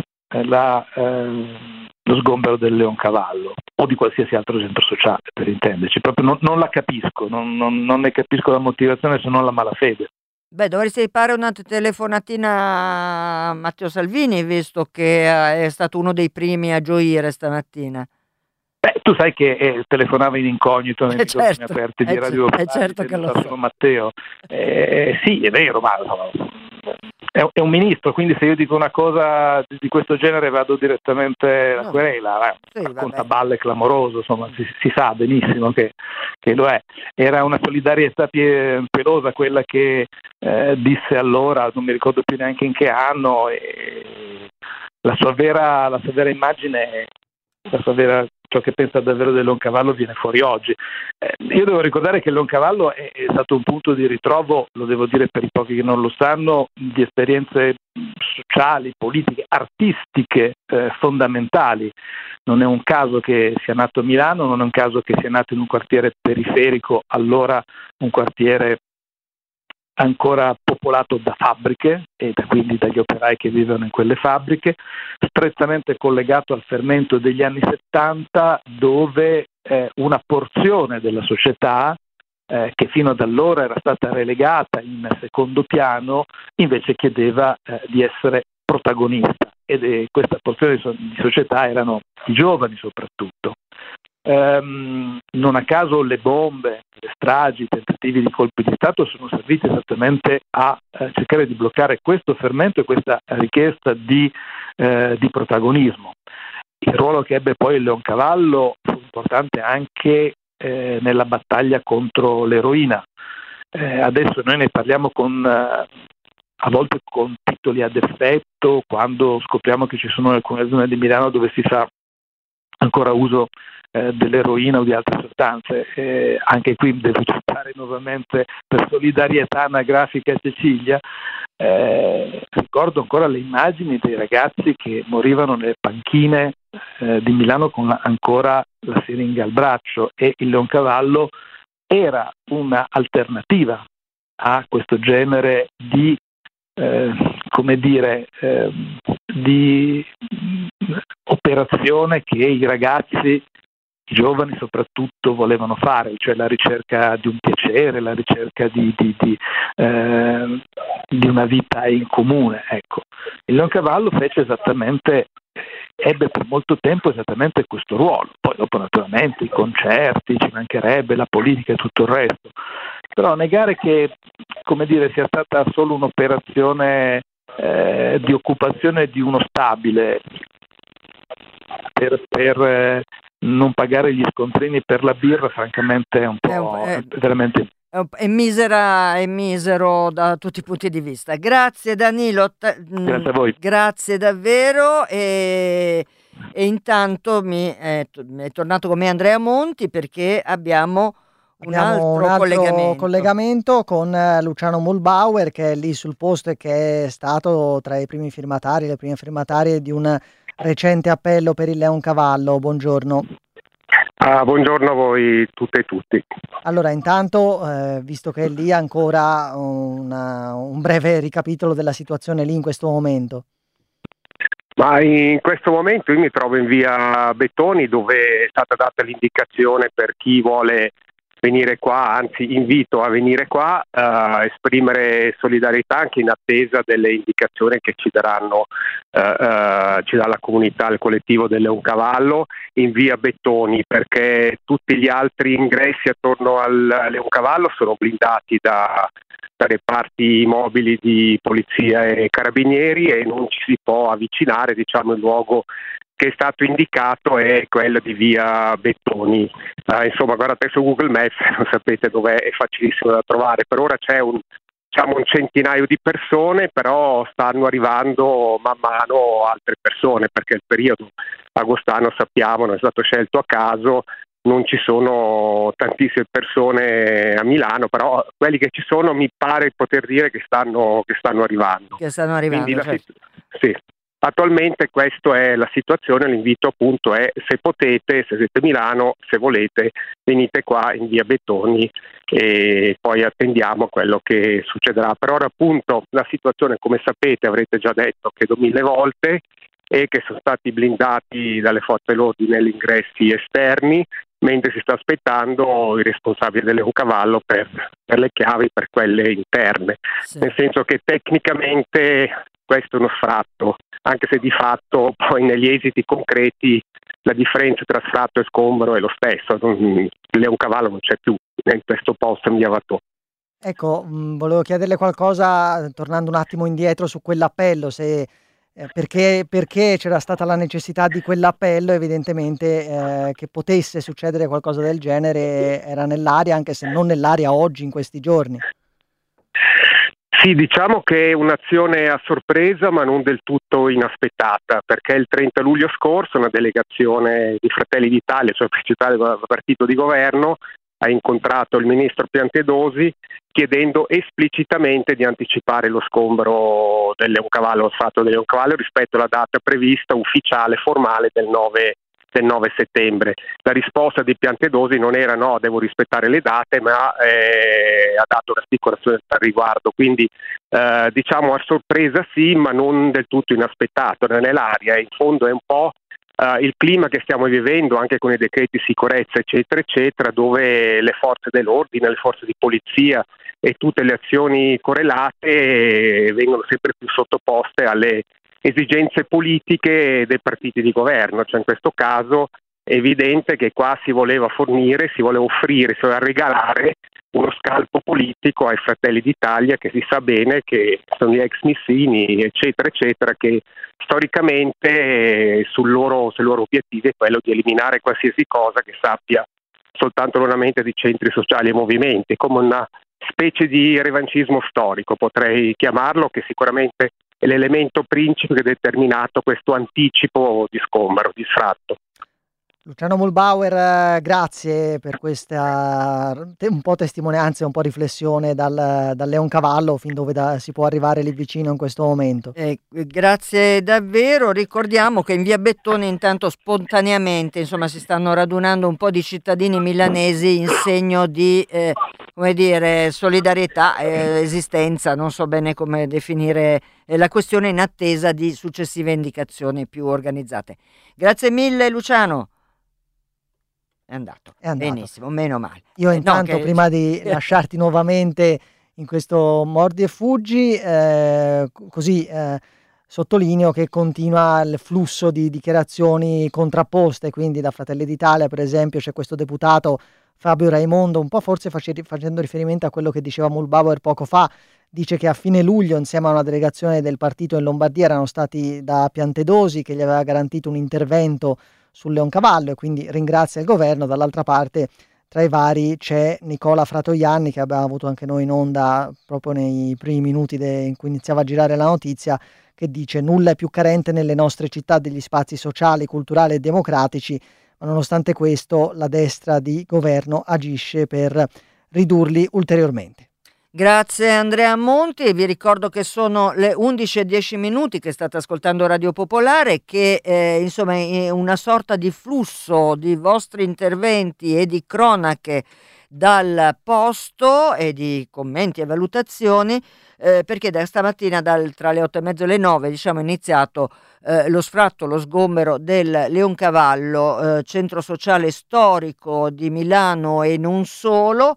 lo sgombero del Leoncavallo o di qualsiasi altro centro sociale, per intenderci. Proprio non la capisco, non ne capisco la motivazione, se non la malafede. Beh, dovresti fare una telefonatina a Matteo Salvini, visto che è stato uno dei primi a gioire stamattina. Beh, tu sai che telefonava in incognito nei microfoni aperti di Radio Popolare, certo che lo so. Matteo. Sì, è vero, ma è un ministro, quindi se io dico una cosa di questo genere vado direttamente alla querela. Racconta balle clamoroso, insomma, si sa benissimo che lo è. Era una solidarietà pelosa quella che disse allora, non mi ricordo più neanche in che anno, e la sua vera immagine, ciò che pensa davvero del Leoncavallo viene fuori oggi. Io devo ricordare che il Leoncavallo è stato un punto di ritrovo, lo devo dire per i pochi che non lo sanno, di esperienze sociali, politiche, artistiche fondamentali. Non è un caso che sia nato a Milano, non è un caso che sia nato in un quartiere periferico, allora un quartiere ancora popolato da fabbriche e quindi dagli operai che vivono in quelle fabbriche, strettamente collegato al fermento degli anni 70, dove una porzione della società che fino ad allora era stata relegata in secondo piano invece chiedeva di essere protagonista, ed questa porzione di società erano i giovani soprattutto. Non a caso le bombe, le stragi, i tentativi di colpi di Stato sono serviti esattamente a cercare di bloccare questo fermento e questa richiesta di protagonismo. Il ruolo che ebbe poi il Leoncavallo fu importante anche nella battaglia contro l'eroina. Adesso noi ne parliamo a volte con titoli ad effetto, quando scopriamo che ci sono alcune zone di Milano dove si fa ancora uso dell'eroina o di altre sostanze. Anche qui devo citare nuovamente, per solidarietà anagrafica, Cecilia. Ricordo ancora le immagini dei ragazzi che morivano nelle panchine di Milano con ancora la siringa al braccio, e il Leoncavallo era una alternativa a questo genere di come dire, di operazione che i ragazzi, i giovani soprattutto, volevano fare, cioè la ricerca di un piacere, la ricerca di una vita in comune. Ecco. Il Leoncavallo ebbe per molto tempo esattamente questo ruolo. Poi dopo naturalmente i concerti, ci mancherebbe, la politica e tutto il resto. Però negare che, come dire, sia stata solo un'operazione di occupazione di uno stabile per non pagare gli scontrini per la birra, francamente è un po' veramente... È misero da tutti i punti di vista. Grazie Danilo, grazie a voi. Grazie davvero, e intanto mi è tornato con me Andrea Monti, perché abbiamo un altro collegamento con Luciano Muhlbauer, che è lì sul posto e che è stato tra i primi firmatari, le prime firmatarie di un recente appello per il Leoncavallo. Buongiorno. Buongiorno a voi tutte e tutti. Allora, intanto, visto che è lì, ancora un breve ricapitolo della situazione lì in questo momento. Ma in questo momento io mi trovo in via Bettoni, dove è stata data l'indicazione per chi vuole venire qua, anzi invito a venire qua, esprimere solidarietà anche in attesa delle indicazioni che ci daranno, ci dà la comunità, il collettivo del Leoncavallo in via Bettoni, perché tutti gli altri ingressi attorno al Leoncavallo sono blindati da reparti mobili di polizia e carabinieri, e non ci si può avvicinare. Diciamo, il luogo che è stato indicato è quello di via Bettoni. Insomma, guardate su Google Maps, non sapete dov'è, è facilissimo da trovare. Per ora c'è un centinaio di persone, però stanno arrivando man mano altre persone, perché il periodo agostano, sappiamo, non è stato scelto a caso, non ci sono tantissime persone a Milano, però quelli che ci sono mi pare poter dire che stanno arrivando. Che stanno arrivando, quindi sì. Attualmente questa è la situazione, l'invito appunto è, se potete, se siete a Milano, se volete, venite qua in via Bettoni e poi attendiamo quello che succederà. Per ora appunto la situazione, come sapete, avrete già detto, credo 1000 volte, e che sono stati blindati dalle forze dell'ordine gli ingressi esterni, mentre si sta aspettando i responsabili del Leoncavallo per le chiavi per quelle interne. Sì. Nel senso che tecnicamente questo è uno sfratto, anche se di fatto poi negli esiti concreti la differenza tra sfratto e sgombero è lo stesso. Il Leoncavallo non c'è più in questo posto in via Watteau. Ecco, volevo chiederle qualcosa, tornando un attimo indietro su quell'appello, se perché c'era stata la necessità di quell'appello. Evidentemente che potesse succedere qualcosa del genere era nell'aria, anche se non nell'aria oggi, in questi giorni. Sì, diciamo che è un'azione a sorpresa, ma non del tutto inaspettata, perché il 30 luglio scorso una delegazione di Fratelli d'Italia, cioè principale partito di governo, ha incontrato il ministro Piantedosi chiedendo esplicitamente di anticipare lo sgombero del Leoncavallo, lo sfratto del Leoncavallo, rispetto alla data prevista ufficiale formale del 9 settembre. La risposta di Piantedosi non era no, devo rispettare le date, ma ha dato un'assicurazione al riguardo, quindi diciamo a sorpresa sì, ma non del tutto inaspettato, nell'aria. In fondo è un po' il clima che stiamo vivendo anche con i decreti sicurezza eccetera eccetera, dove le forze dell'ordine, le forze di polizia e tutte le azioni correlate vengono sempre più sottoposte alle esigenze politiche dei partiti di governo. Cioè in questo caso è evidente che qua si voleva offrire, si voleva regalare uno scalpo politico ai Fratelli d'Italia, che si sa bene che sono gli ex Missini eccetera eccetera, che storicamente sul loro obiettivo è quello di eliminare qualsiasi cosa che sappia soltanto l'onamento di centri sociali e movimenti, come una specie di revancismo storico potrei chiamarlo, che sicuramente è l'elemento principe che ha determinato questo anticipo di sgombero, di sfratto. Luciano Muhlbauer, grazie per questa un po' testimonianza e un po' riflessione dal Leoncavallo fin dove si può arrivare lì vicino in questo momento. Grazie davvero. Ricordiamo che in via Bettoni intanto spontaneamente si stanno radunando un po' di cittadini milanesi in segno di come dire, solidarietà, esistenza, non so bene come definire la questione, in attesa di successive indicazioni più organizzate. Grazie mille Luciano. È andato. Benissimo, meno male. Io intanto, prima di lasciarti nuovamente in questo mordi e fuggi, sottolineo che continua il flusso di dichiarazioni contrapposte, quindi da Fratelli d'Italia per esempio c'è questo deputato Fabio Raimondo, un po' forse facendo riferimento a quello che diceva Mulbauer poco fa, dice che a fine luglio insieme a una delegazione del partito in Lombardia erano stati da Piantedosi, che gli aveva garantito un intervento sul Leoncavallo, e quindi ringrazia il governo. Dall'altra parte tra i vari c'è Nicola Fratoianni, che abbiamo avuto anche noi in onda proprio nei primi minuti in cui iniziava a girare la notizia, che dice: nulla è più carente nelle nostre città degli spazi sociali, culturali e democratici, ma nonostante questo la destra di governo agisce per ridurli ulteriormente. Grazie Andrea Monti, vi ricordo che sono le 11:10 che state ascoltando Radio Popolare, che insomma è una sorta di flusso di vostri interventi e di cronache dal posto e di commenti e valutazioni, perché da stamattina tra le 8:30 e le 9 è iniziato lo sfratto, lo sgombero del Leoncavallo, centro sociale storico di Milano e non solo.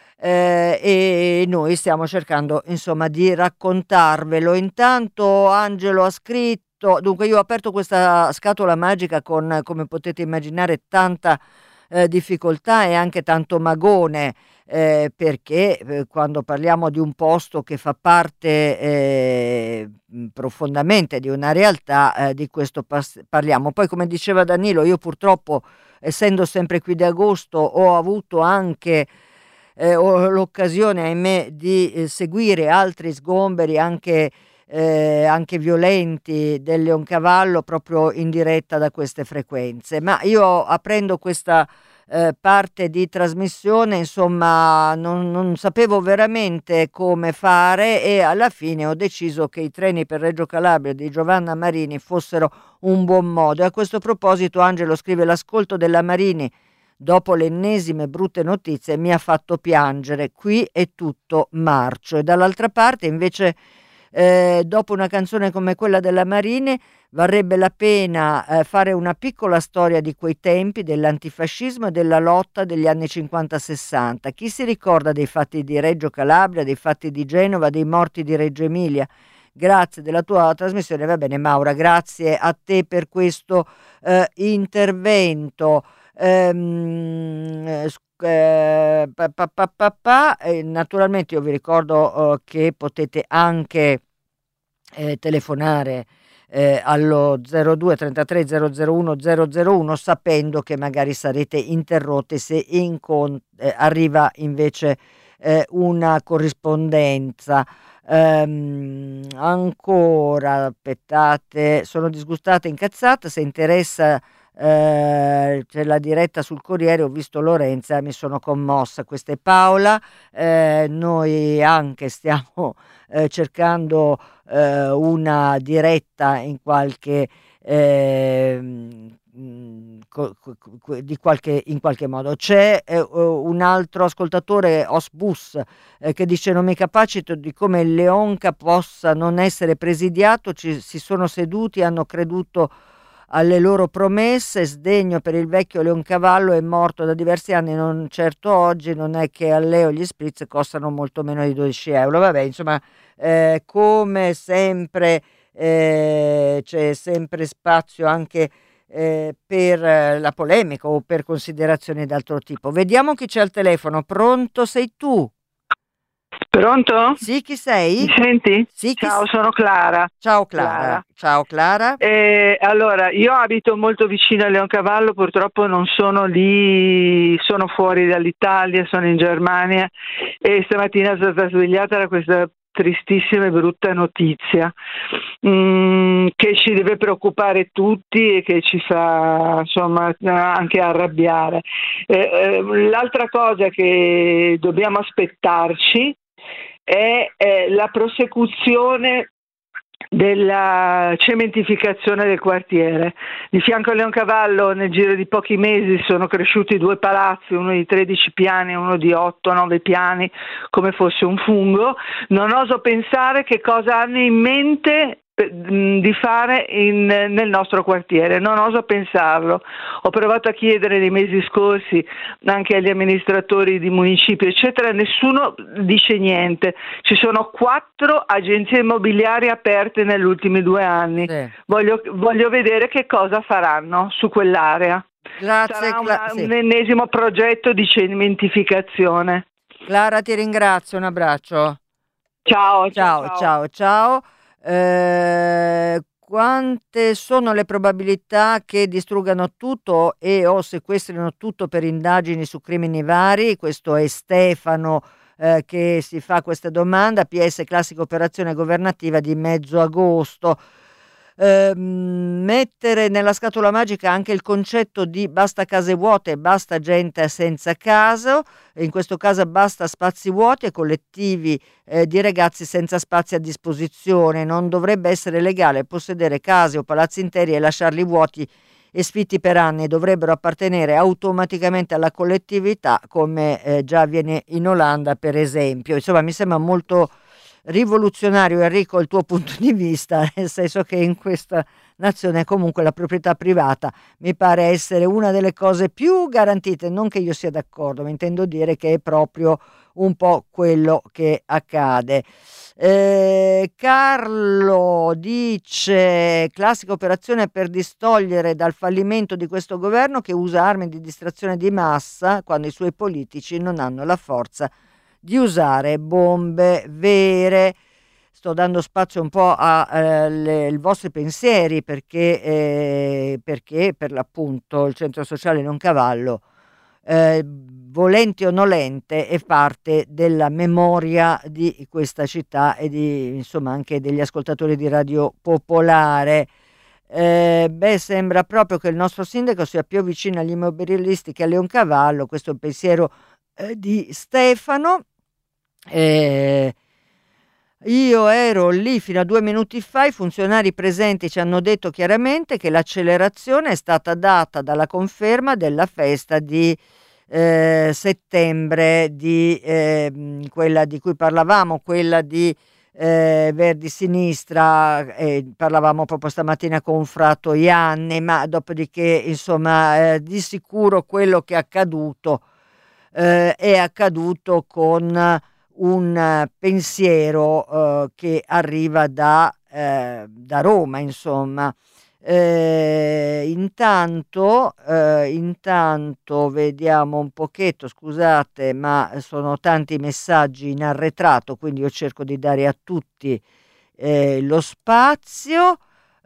E noi stiamo cercando insomma di raccontarvelo. Intanto Angelo ha scritto, dunque io ho aperto questa scatola magica con, come potete immaginare, tanta difficoltà e anche tanto magone, perché quando parliamo di un posto che fa parte profondamente di una realtà, di questo parliamo. Poi, come diceva Danilo, io purtroppo, essendo sempre qui di agosto, ho avuto anche ho l'occasione, ahimè, di seguire altri sgomberi anche violenti del Leoncavallo proprio in diretta da queste frequenze. Ma io, aprendo questa parte di trasmissione, insomma, non sapevo veramente come fare, e alla fine ho deciso che i treni per Reggio Calabria di Giovanna Marini fossero un buon modo. E a questo proposito Angelo scrive: l'ascolto della Marini dopo le ennesime brutte notizie mi ha fatto piangere, qui è tutto marcio. E dall'altra parte invece, dopo una canzone come quella della Marini, varrebbe la pena fare una piccola storia di quei tempi, dell'antifascismo e della lotta degli anni 50-60. Chi si ricorda dei fatti di Reggio Calabria, dei fatti di Genova, dei morti di Reggio Emilia? Grazie della tua trasmissione. Va bene Maura, grazie a te per questo intervento. Naturalmente io vi ricordo che potete anche telefonare allo 02 33 001 001, sapendo che magari sarete interrotti se arriva invece una corrispondenza. Ancora, aspettate, sono disgustata e incazzata, se interessa c'è la diretta sul Corriere, ho visto Lorenza, mi sono commossa. Questa è Paola. Noi anche stiamo cercando una diretta in qualche in qualche modo. C'è un altro ascoltatore, Osbus, che dice: non mi capacito di come il Leonca possa non essere presidiato, si sono seduti, hanno creduto alle loro promesse, sdegno per il vecchio Leoncavallo è morto da diversi anni, non certo oggi, non è che a Leo gli spritz costano molto meno di 12 euro. Vabbè, insomma, come sempre c'è sempre spazio anche per la polemica o per considerazioni d'altro tipo. Vediamo chi c'è al telefono. Pronto, sei tu? Pronto? Sì, chi sei? Mi senti? Sì, ciao, sono Clara. Ciao Clara. Ciao Clara. Allora, io abito molto vicino a Leoncavallo, purtroppo non sono lì, sono fuori dall'Italia, sono in Germania, e stamattina sono stata svegliata da questa tristissima e brutta notizia che ci deve preoccupare tutti e che ci fa insomma anche arrabbiare. L'altra cosa che dobbiamo aspettarci è la prosecuzione della cementificazione del quartiere. Di fianco a Leoncavallo nel giro di pochi mesi sono cresciuti 2 palazzi, uno di 13 piani e uno di 8-9 piani, come fosse un fungo. Non oso pensare che cosa hanno in mente di fare nel nostro quartiere, non oso pensarlo. Ho provato a chiedere nei mesi scorsi anche agli amministratori di municipio eccetera, nessuno dice niente. Ci sono 4 agenzie immobiliari aperte negli ultimi 2 anni. Sì. Voglio vedere che cosa faranno su quell'area. Grazie. Sarà un ennesimo progetto di cementificazione. Clara, ti ringrazio, un abbraccio. Ciao. Quante sono le probabilità che distruggano tutto o sequestrino tutto per indagini su crimini vari? Questo è Stefano che si fa questa domanda. PS, classica operazione governativa di mezzo agosto. Mettere nella scatola magica anche il concetto di basta case vuote, basta gente senza casa, in questo caso basta spazi vuoti e collettivi di ragazzi senza spazi a disposizione. Non dovrebbe essere legale possedere case o palazzi interi e lasciarli vuoti e sfitti per anni, dovrebbero appartenere automaticamente alla collettività come già avviene in Olanda per esempio. Insomma, mi sembra molto rivoluzionario, Enrico, il tuo punto di vista, nel senso che in questa nazione comunque la proprietà privata mi pare essere una delle cose più garantite. Non che io sia d'accordo, ma intendo dire che è proprio un po' quello che accade. Carlo dice: classica operazione per distogliere dal fallimento di questo governo che usa armi di distrazione di massa quando i suoi politici non hanno la forza di usare bombe vere. Sto dando spazio un po' ai vostri pensieri perché per l'appunto il centro sociale Leoncavallo, volente o nolente, è parte della memoria di questa città e insomma anche degli ascoltatori di Radio Popolare. Sembra proprio che il nostro sindaco sia più vicino agli immobilisti che a Leoncavallo. Questo è il pensiero di Stefano. Io ero lì fino a 2 minuti fa, i funzionari presenti ci hanno detto chiaramente che l'accelerazione è stata data dalla conferma della festa di settembre, di quella di cui parlavamo, quella di Verdi Sinistra, parlavamo proprio stamattina con Frato Ianni, ma dopodiché insomma di sicuro quello che è accaduto con un pensiero che arriva da Roma, insomma. Intanto vediamo un pochetto, scusate, ma sono tanti messaggi in arretrato, quindi io cerco di dare a tutti lo spazio.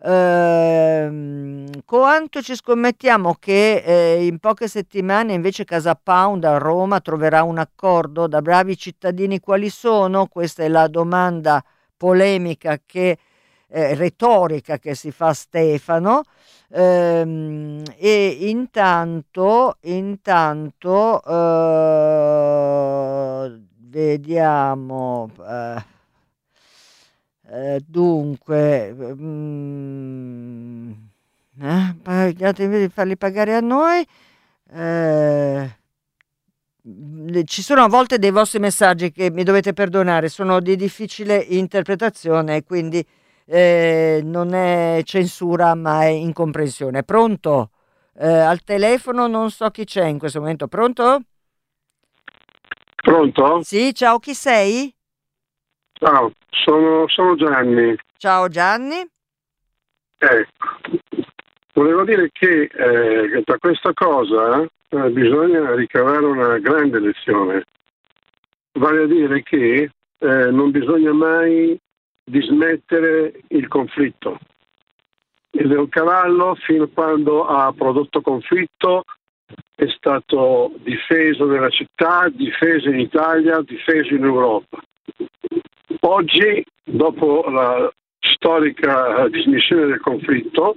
Quanto ci scommettiamo che in poche settimane invece Casa Pound a Roma troverà un accordo? Da bravi cittadini quali sono? Questa è la domanda polemica retorica che si fa Stefano. E intanto vediamo. Dunque, invece di farli pagare a noi, ci sono a volte dei vostri messaggi che mi dovete perdonare, sono di difficile interpretazione, quindi non è censura ma è incomprensione. Pronto? Al telefono non so chi c'è in questo momento. Pronto? Pronto? Sì, ciao, chi sei? Ciao, sono Gianni. Ciao Gianni. Volevo dire che da questa cosa bisogna ricavare una grande lezione, vale a dire che non bisogna mai dismettere il conflitto. Il Leoncavallo, fino a quando ha prodotto conflitto, è stato difeso nella città, difeso in Italia, difeso in Europa. Oggi, dopo la storica dismissione del conflitto,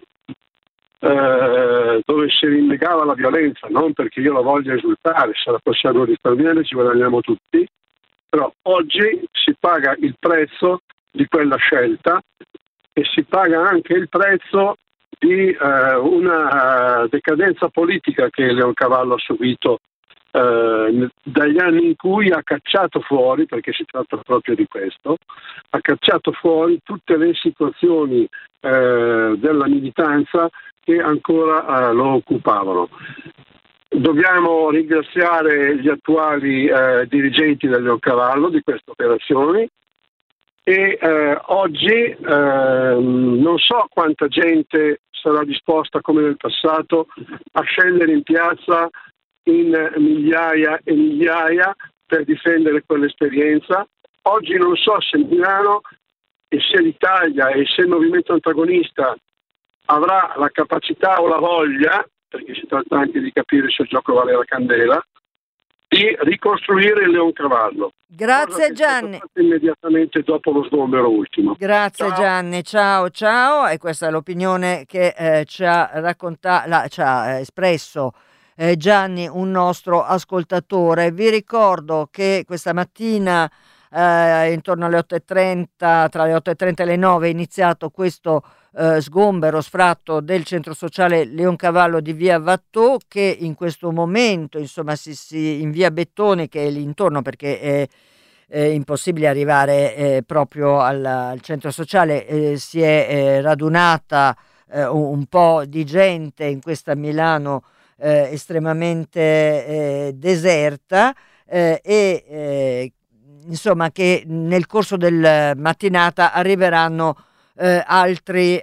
dove si rinnegava la violenza, non perché io la voglia esultare, se la possiamo risparmiare ci guadagniamo tutti, però oggi si paga il prezzo di quella scelta e si paga anche il prezzo di una decadenza politica che Leoncavallo ha subito dagli anni in cui ha cacciato fuori, perché si tratta proprio di questo, ha cacciato fuori tutte le situazioni della militanza che ancora lo occupavano. Dobbiamo ringraziare gli attuali dirigenti del Leoncavallo di queste operazioni e oggi non so quanta gente sarà disposta, come nel passato, a scendere in piazza in migliaia e migliaia per difendere quell'esperienza. Oggi non so se Milano e se l'Italia e se il movimento antagonista avrà la capacità o la voglia, perché si tratta anche di capire se il gioco vale la candela, di ricostruire il Leoncavallo. Grazie Gianni. Immediatamente dopo lo sgombero ultimo. Grazie ciao. Gianni, ciao. E questa è l'opinione che ci ha espresso Gianni, un nostro ascoltatore. Vi ricordo che questa mattina intorno alle 8:30, tra le 8:30 e le 9 è iniziato questo sgombero, sfratto del centro sociale Leoncavallo di via Watteau, che in questo momento insomma si in via Bettoni, che è l'intorno, perché è impossibile arrivare proprio al centro sociale, si è radunata un po' di gente in questa Milano estremamente deserta insomma, che nel corso del mattinata arriveranno altre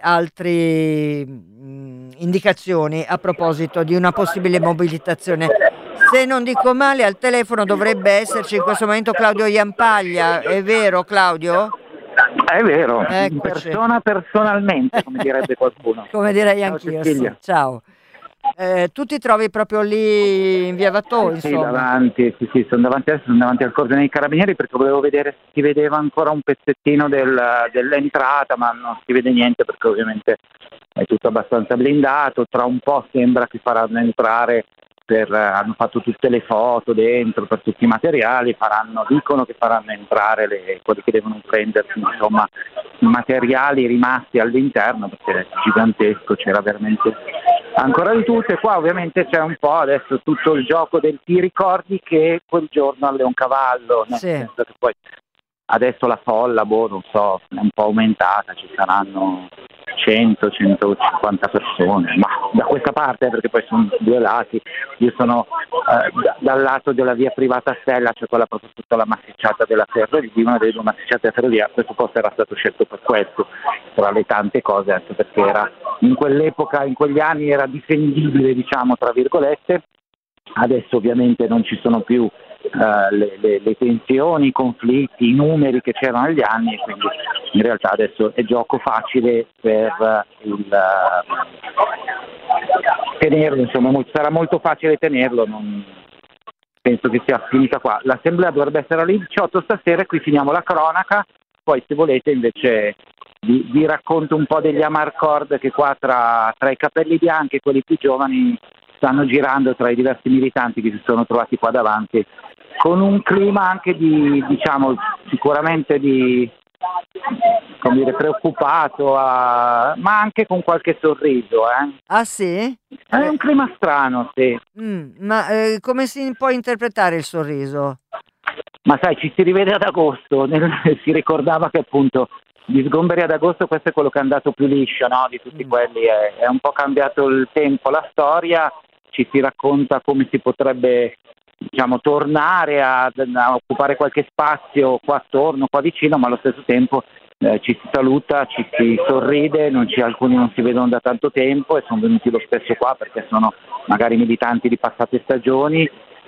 indicazioni a proposito di una possibile mobilitazione. Se non dico male, al telefono dovrebbe esserci in questo momento Claudio Jampaglia. È vero, Claudio? È vero, Eccoci. In persona personalmente, come direbbe qualcuno. Come direi anch'io. Sì. Ciao. Tu ti trovi proprio lì in via Watteau, Sì, insomma? davanti, sì, sono davanti al Corso dei Carabinieri, perché volevo vedere se si vedeva ancora un pezzettino dell'entrata, ma non si vede niente perché ovviamente è tutto abbastanza blindato. Tra un po' sembra che faranno entrare, hanno fatto tutte le foto dentro per tutti i materiali, dicono che faranno entrare quelli che devono prendersi, insomma, i materiali rimasti all'interno, perché è gigantesco, c'era veramente ancora di tutto. E qua ovviamente c'è un po' adesso tutto il gioco ti ricordi che quel giorno a Leoncavallo, nel senso che poi adesso la folla, non so, è un po' aumentata, ci saranno 100-150 persone, ma da questa parte, perché poi sono due lati. Io sono dal lato della via privata Stella, cioè quella proprio tutta la massicciata della ferrovia, una delle due massicciate della ferrovia. Questo posto era stato scelto per questo, tra le tante cose, anche perché era in quell'epoca, in quegli anni era difendibile, diciamo, tra virgolette. Adesso ovviamente non ci sono più le tensioni, i conflitti, i numeri che c'erano negli anni, e quindi in realtà adesso è gioco facile per tenerlo, insomma, sarà molto facile tenerlo, non penso che sia finita qua. L'assemblea dovrebbe essere alle 18 stasera, qui finiamo la cronaca, poi se volete invece vi racconto un po' degli Amarcord che qua tra i capelli bianchi e quelli più giovani stanno girando tra i diversi militanti che si sono trovati qua davanti, con un clima anche diciamo, sicuramente come dire, preoccupato, ma anche con qualche sorriso. Ah sì? È un clima strano, sì. Ma come si può interpretare il sorriso? Ma sai, ci si rivede ad agosto, si ricordava che appunto gli sgomberi ad agosto, questo è quello che è andato più liscio, no? Di tutti quelli, è un po' cambiato il tempo, la storia, ci si racconta come si potrebbe, diciamo, tornare a occupare qualche spazio qua attorno, qua vicino, ma allo stesso tempo ci si saluta, ci si sorride, alcuni non si vedono da tanto tempo e sono venuti lo stesso qua perché sono magari militanti di passate stagioni.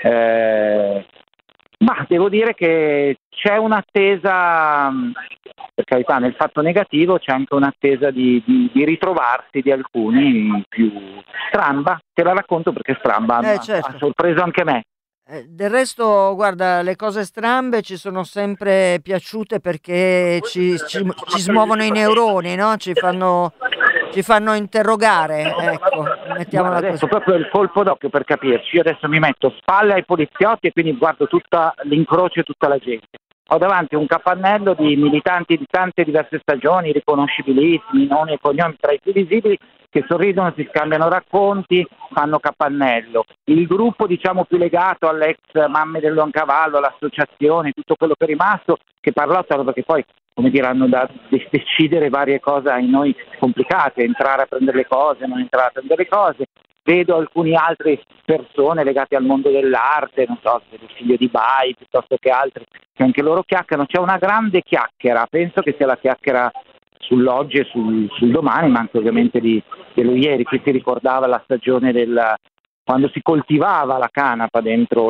Ma devo dire che c'è un'attesa, per carità, nel fatto negativo c'è anche un'attesa di ritrovarsi di alcuni più stramba. Te la racconto perché stramba, certo. Ha sorpreso anche me. Del resto, guarda, le cose strambe ci sono sempre piaciute perché ci smuovono i neuroni, no? Ci fanno interrogare, ecco, mettiamola così. Adesso proprio il colpo d'occhio per capirci. Io adesso mi metto spalle ai poliziotti e quindi guardo tutta l'incrocio e tutta la gente. ho davanti un capannello di militanti di tante diverse stagioni, riconoscibilissimi, nomi e cognomi tra i più visibili, che sorridono, si scambiano racconti, fanno capannello. Il gruppo, diciamo, più legato all'ex Mamme del Leoncavallo, all'associazione, tutto quello che è rimasto, che parlottano, perché poi, come dire, hanno da decidere varie cose ai noi complicate, entrare a prendere le cose, non entrare a prendere le cose. Vedo alcune altre persone legate al mondo dell'arte, non so, il figlio di Bai, piuttosto che altri, che anche loro chiacchierano. C'è una grande chiacchiera, penso che sia la chiacchiera sull'oggi e sul domani, ma anche ovviamente dello ieri. Qui si ricordava la stagione quando si coltivava la canapa dentro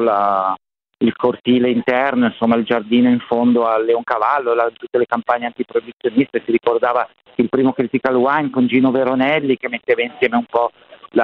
il cortile interno, insomma il giardino in fondo al Leoncavallo, tutte le campagne antiproibizioniste. Si ricordava il primo Critical Wine con Gino Veronelli, che metteva insieme un po'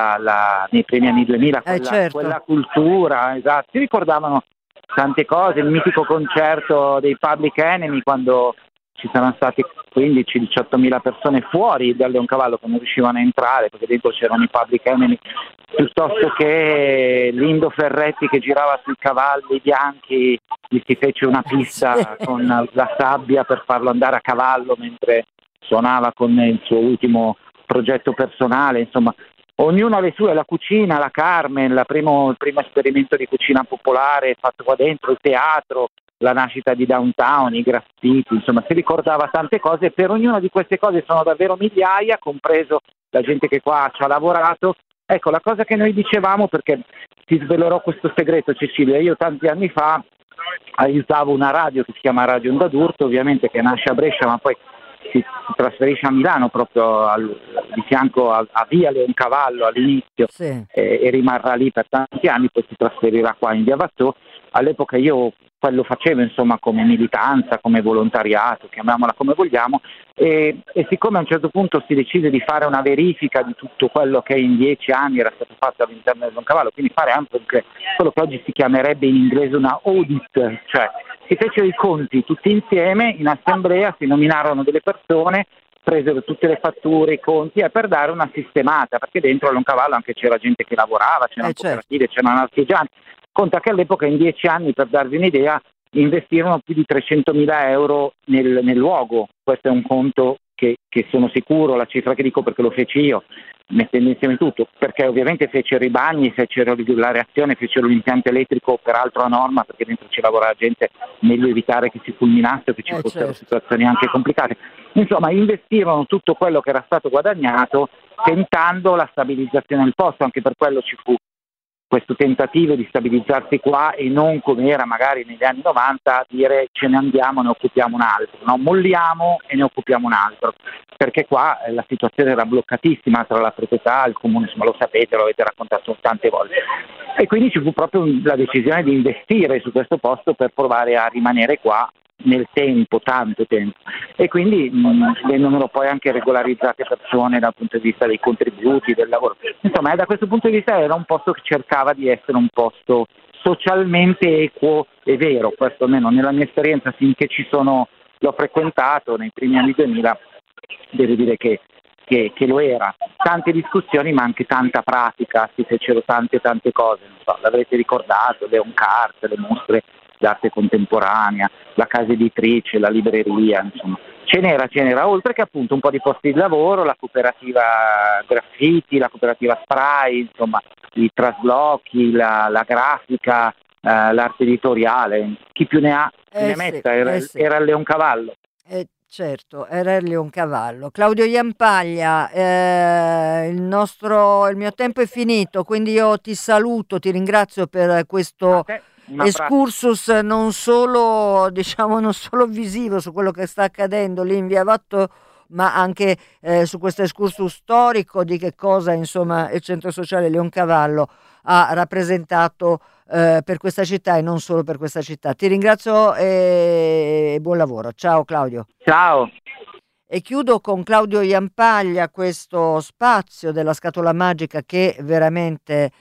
nei primi anni 2000 quella cultura, esatto. Si ricordavano tante cose, il mitico concerto dei Public Enemy, quando ci saranno stati 15-18 mila persone fuori dal Leoncavallo che non riuscivano a entrare perché dentro c'erano i Public Enemy, piuttosto che Lindo Ferretti che girava sui cavalli bianchi, gli si fece una pista con la sabbia per farlo andare a cavallo mentre suonava con il suo ultimo progetto personale. Insomma, ognuno ha le sue, la cucina, la Carmen, il primo esperimento di cucina popolare fatto qua dentro, il teatro, la nascita di Downtown, i graffiti, insomma si ricordava tante cose, e per ognuna di queste cose sono davvero migliaia, compreso la gente che qua ci ha lavorato. Ecco, la cosa che noi dicevamo, perché ti svelerò questo segreto, Cecilia, io tanti anni fa aiutavo una radio che si chiama Radio Onda d'Urto, ovviamente, che nasce a Brescia ma poi si trasferisce a Milano, proprio di fianco a Via Leoncavallo all'inizio, sì. E rimarrà lì per tanti anni, poi si trasferirà qua in Via Vattò. All'epoca io quello facevo, insomma, come militanza, come volontariato, chiamiamola come vogliamo, e siccome a un certo punto si decise di fare una verifica di tutto quello che in 10 anni era stato fatto all'interno del Leoncavallo, quindi fare anche quello che oggi si chiamerebbe in inglese una audit, cioè si fecero i conti tutti insieme in assemblea, si nominarono delle persone, presero tutte le fatture, i conti, per dare una sistemata, perché dentro al Leoncavallo anche c'era gente che lavorava, c'erano cooperative, c'erano artigiani. Conta che all'epoca in 10 anni, per darvi un'idea, investirono più di 300.000 euro nel luogo. Questo è un conto che sono sicuro, la cifra che dico perché lo feci io, mettendo insieme tutto, perché ovviamente fecero i bagni, fecero la reazione, fecero l'impianto elettrico, peraltro a norma, perché dentro ci lavorava gente, meglio evitare che si fulminasse o che ci fossero situazioni anche complicate. Insomma, investirono tutto quello che era stato guadagnato tentando la stabilizzazione del posto, anche per quello ci fu questo tentativo di stabilizzarsi qua e non come era magari negli anni 90 dire ce ne andiamo, ne occupiamo un altro, no, molliamo e ne occupiamo un altro, perché qua la situazione era bloccatissima tra la proprietà e il comune, insomma lo sapete, lo avete raccontato tante volte, e quindi ci fu proprio la decisione di investire su questo posto per provare a rimanere qua nel tempo, tanto tempo, e quindi vengono poi anche regolarizzate persone dal punto di vista dei contributi, del lavoro. Insomma, da questo punto di vista era un posto che cercava di essere un posto socialmente equo e vero, questo almeno nella mia esperienza finché l'ho frequentato nei primi anni 2000, devo dire che lo era. Tante discussioni ma anche tanta pratica, si fecero tante cose, non so, l'avrete ricordato, le on-cart, le mostre d'arte contemporanea, la casa editrice, la libreria, insomma. Ce n'era, oltre che appunto un po' di posti di lavoro, la cooperativa graffiti, la cooperativa spray, insomma, i traslochi, la grafica, l'arte editoriale, chi più ne ha più ne metta, era il Leoncavallo. Certo, era il Leoncavallo. Claudio Jampaglia, il mio tempo è finito, quindi io ti saluto, ti ringrazio per questo excursus non solo visivo su quello che sta accadendo lì in Via Vattò, ma anche su questo excursus storico di che cosa, insomma, il centro sociale Leoncavallo ha rappresentato per questa città e non solo per questa città. Ti ringrazio e buon lavoro. Ciao Claudio. Ciao. E chiudo con Claudio Jampaglia questo spazio della scatola magica che veramente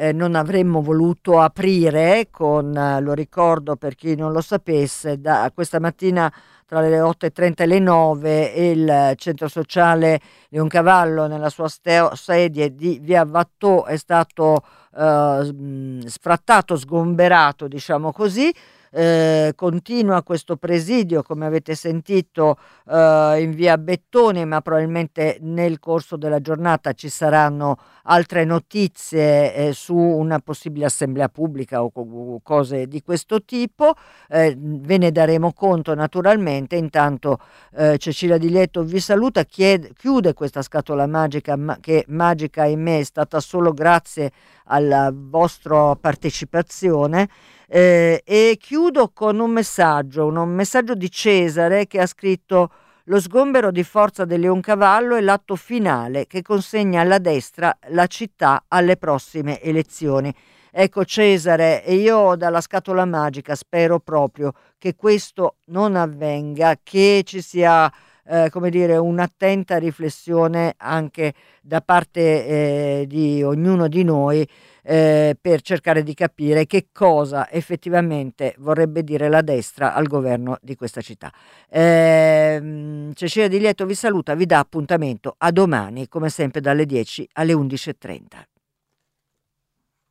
non avremmo voluto aprire lo ricordo per chi non lo sapesse, da questa mattina tra le 8:30 e le 9 il centro sociale Leoncavallo nella sua sede di Via Vattò è stato sfrattato, sgomberato, diciamo così. continua questo presidio, come avete sentito, in via Bettoni, ma probabilmente nel corso della giornata ci saranno altre notizie su una possibile assemblea pubblica o cose di questo tipo. Ve ne daremo conto naturalmente. Intanto Cecilia Di Lieto vi saluta, chiude questa scatola magica, che magica ahimè è stata solo grazie alla vostra partecipazione, e chiudo con un messaggio di Cesare, che ha scritto: lo sgombero di Forza del Leoncavallo è l'atto finale che consegna alla destra la città alle prossime elezioni. Ecco Cesare, e io dalla scatola magica spero proprio che questo non avvenga, che ci sia un'attenta riflessione anche da parte di ognuno di noi, per cercare di capire che cosa effettivamente vorrebbe dire la destra al governo di questa città. Cecilia Di Lieto vi saluta, vi dà appuntamento a domani, come sempre dalle 10 alle 11:30.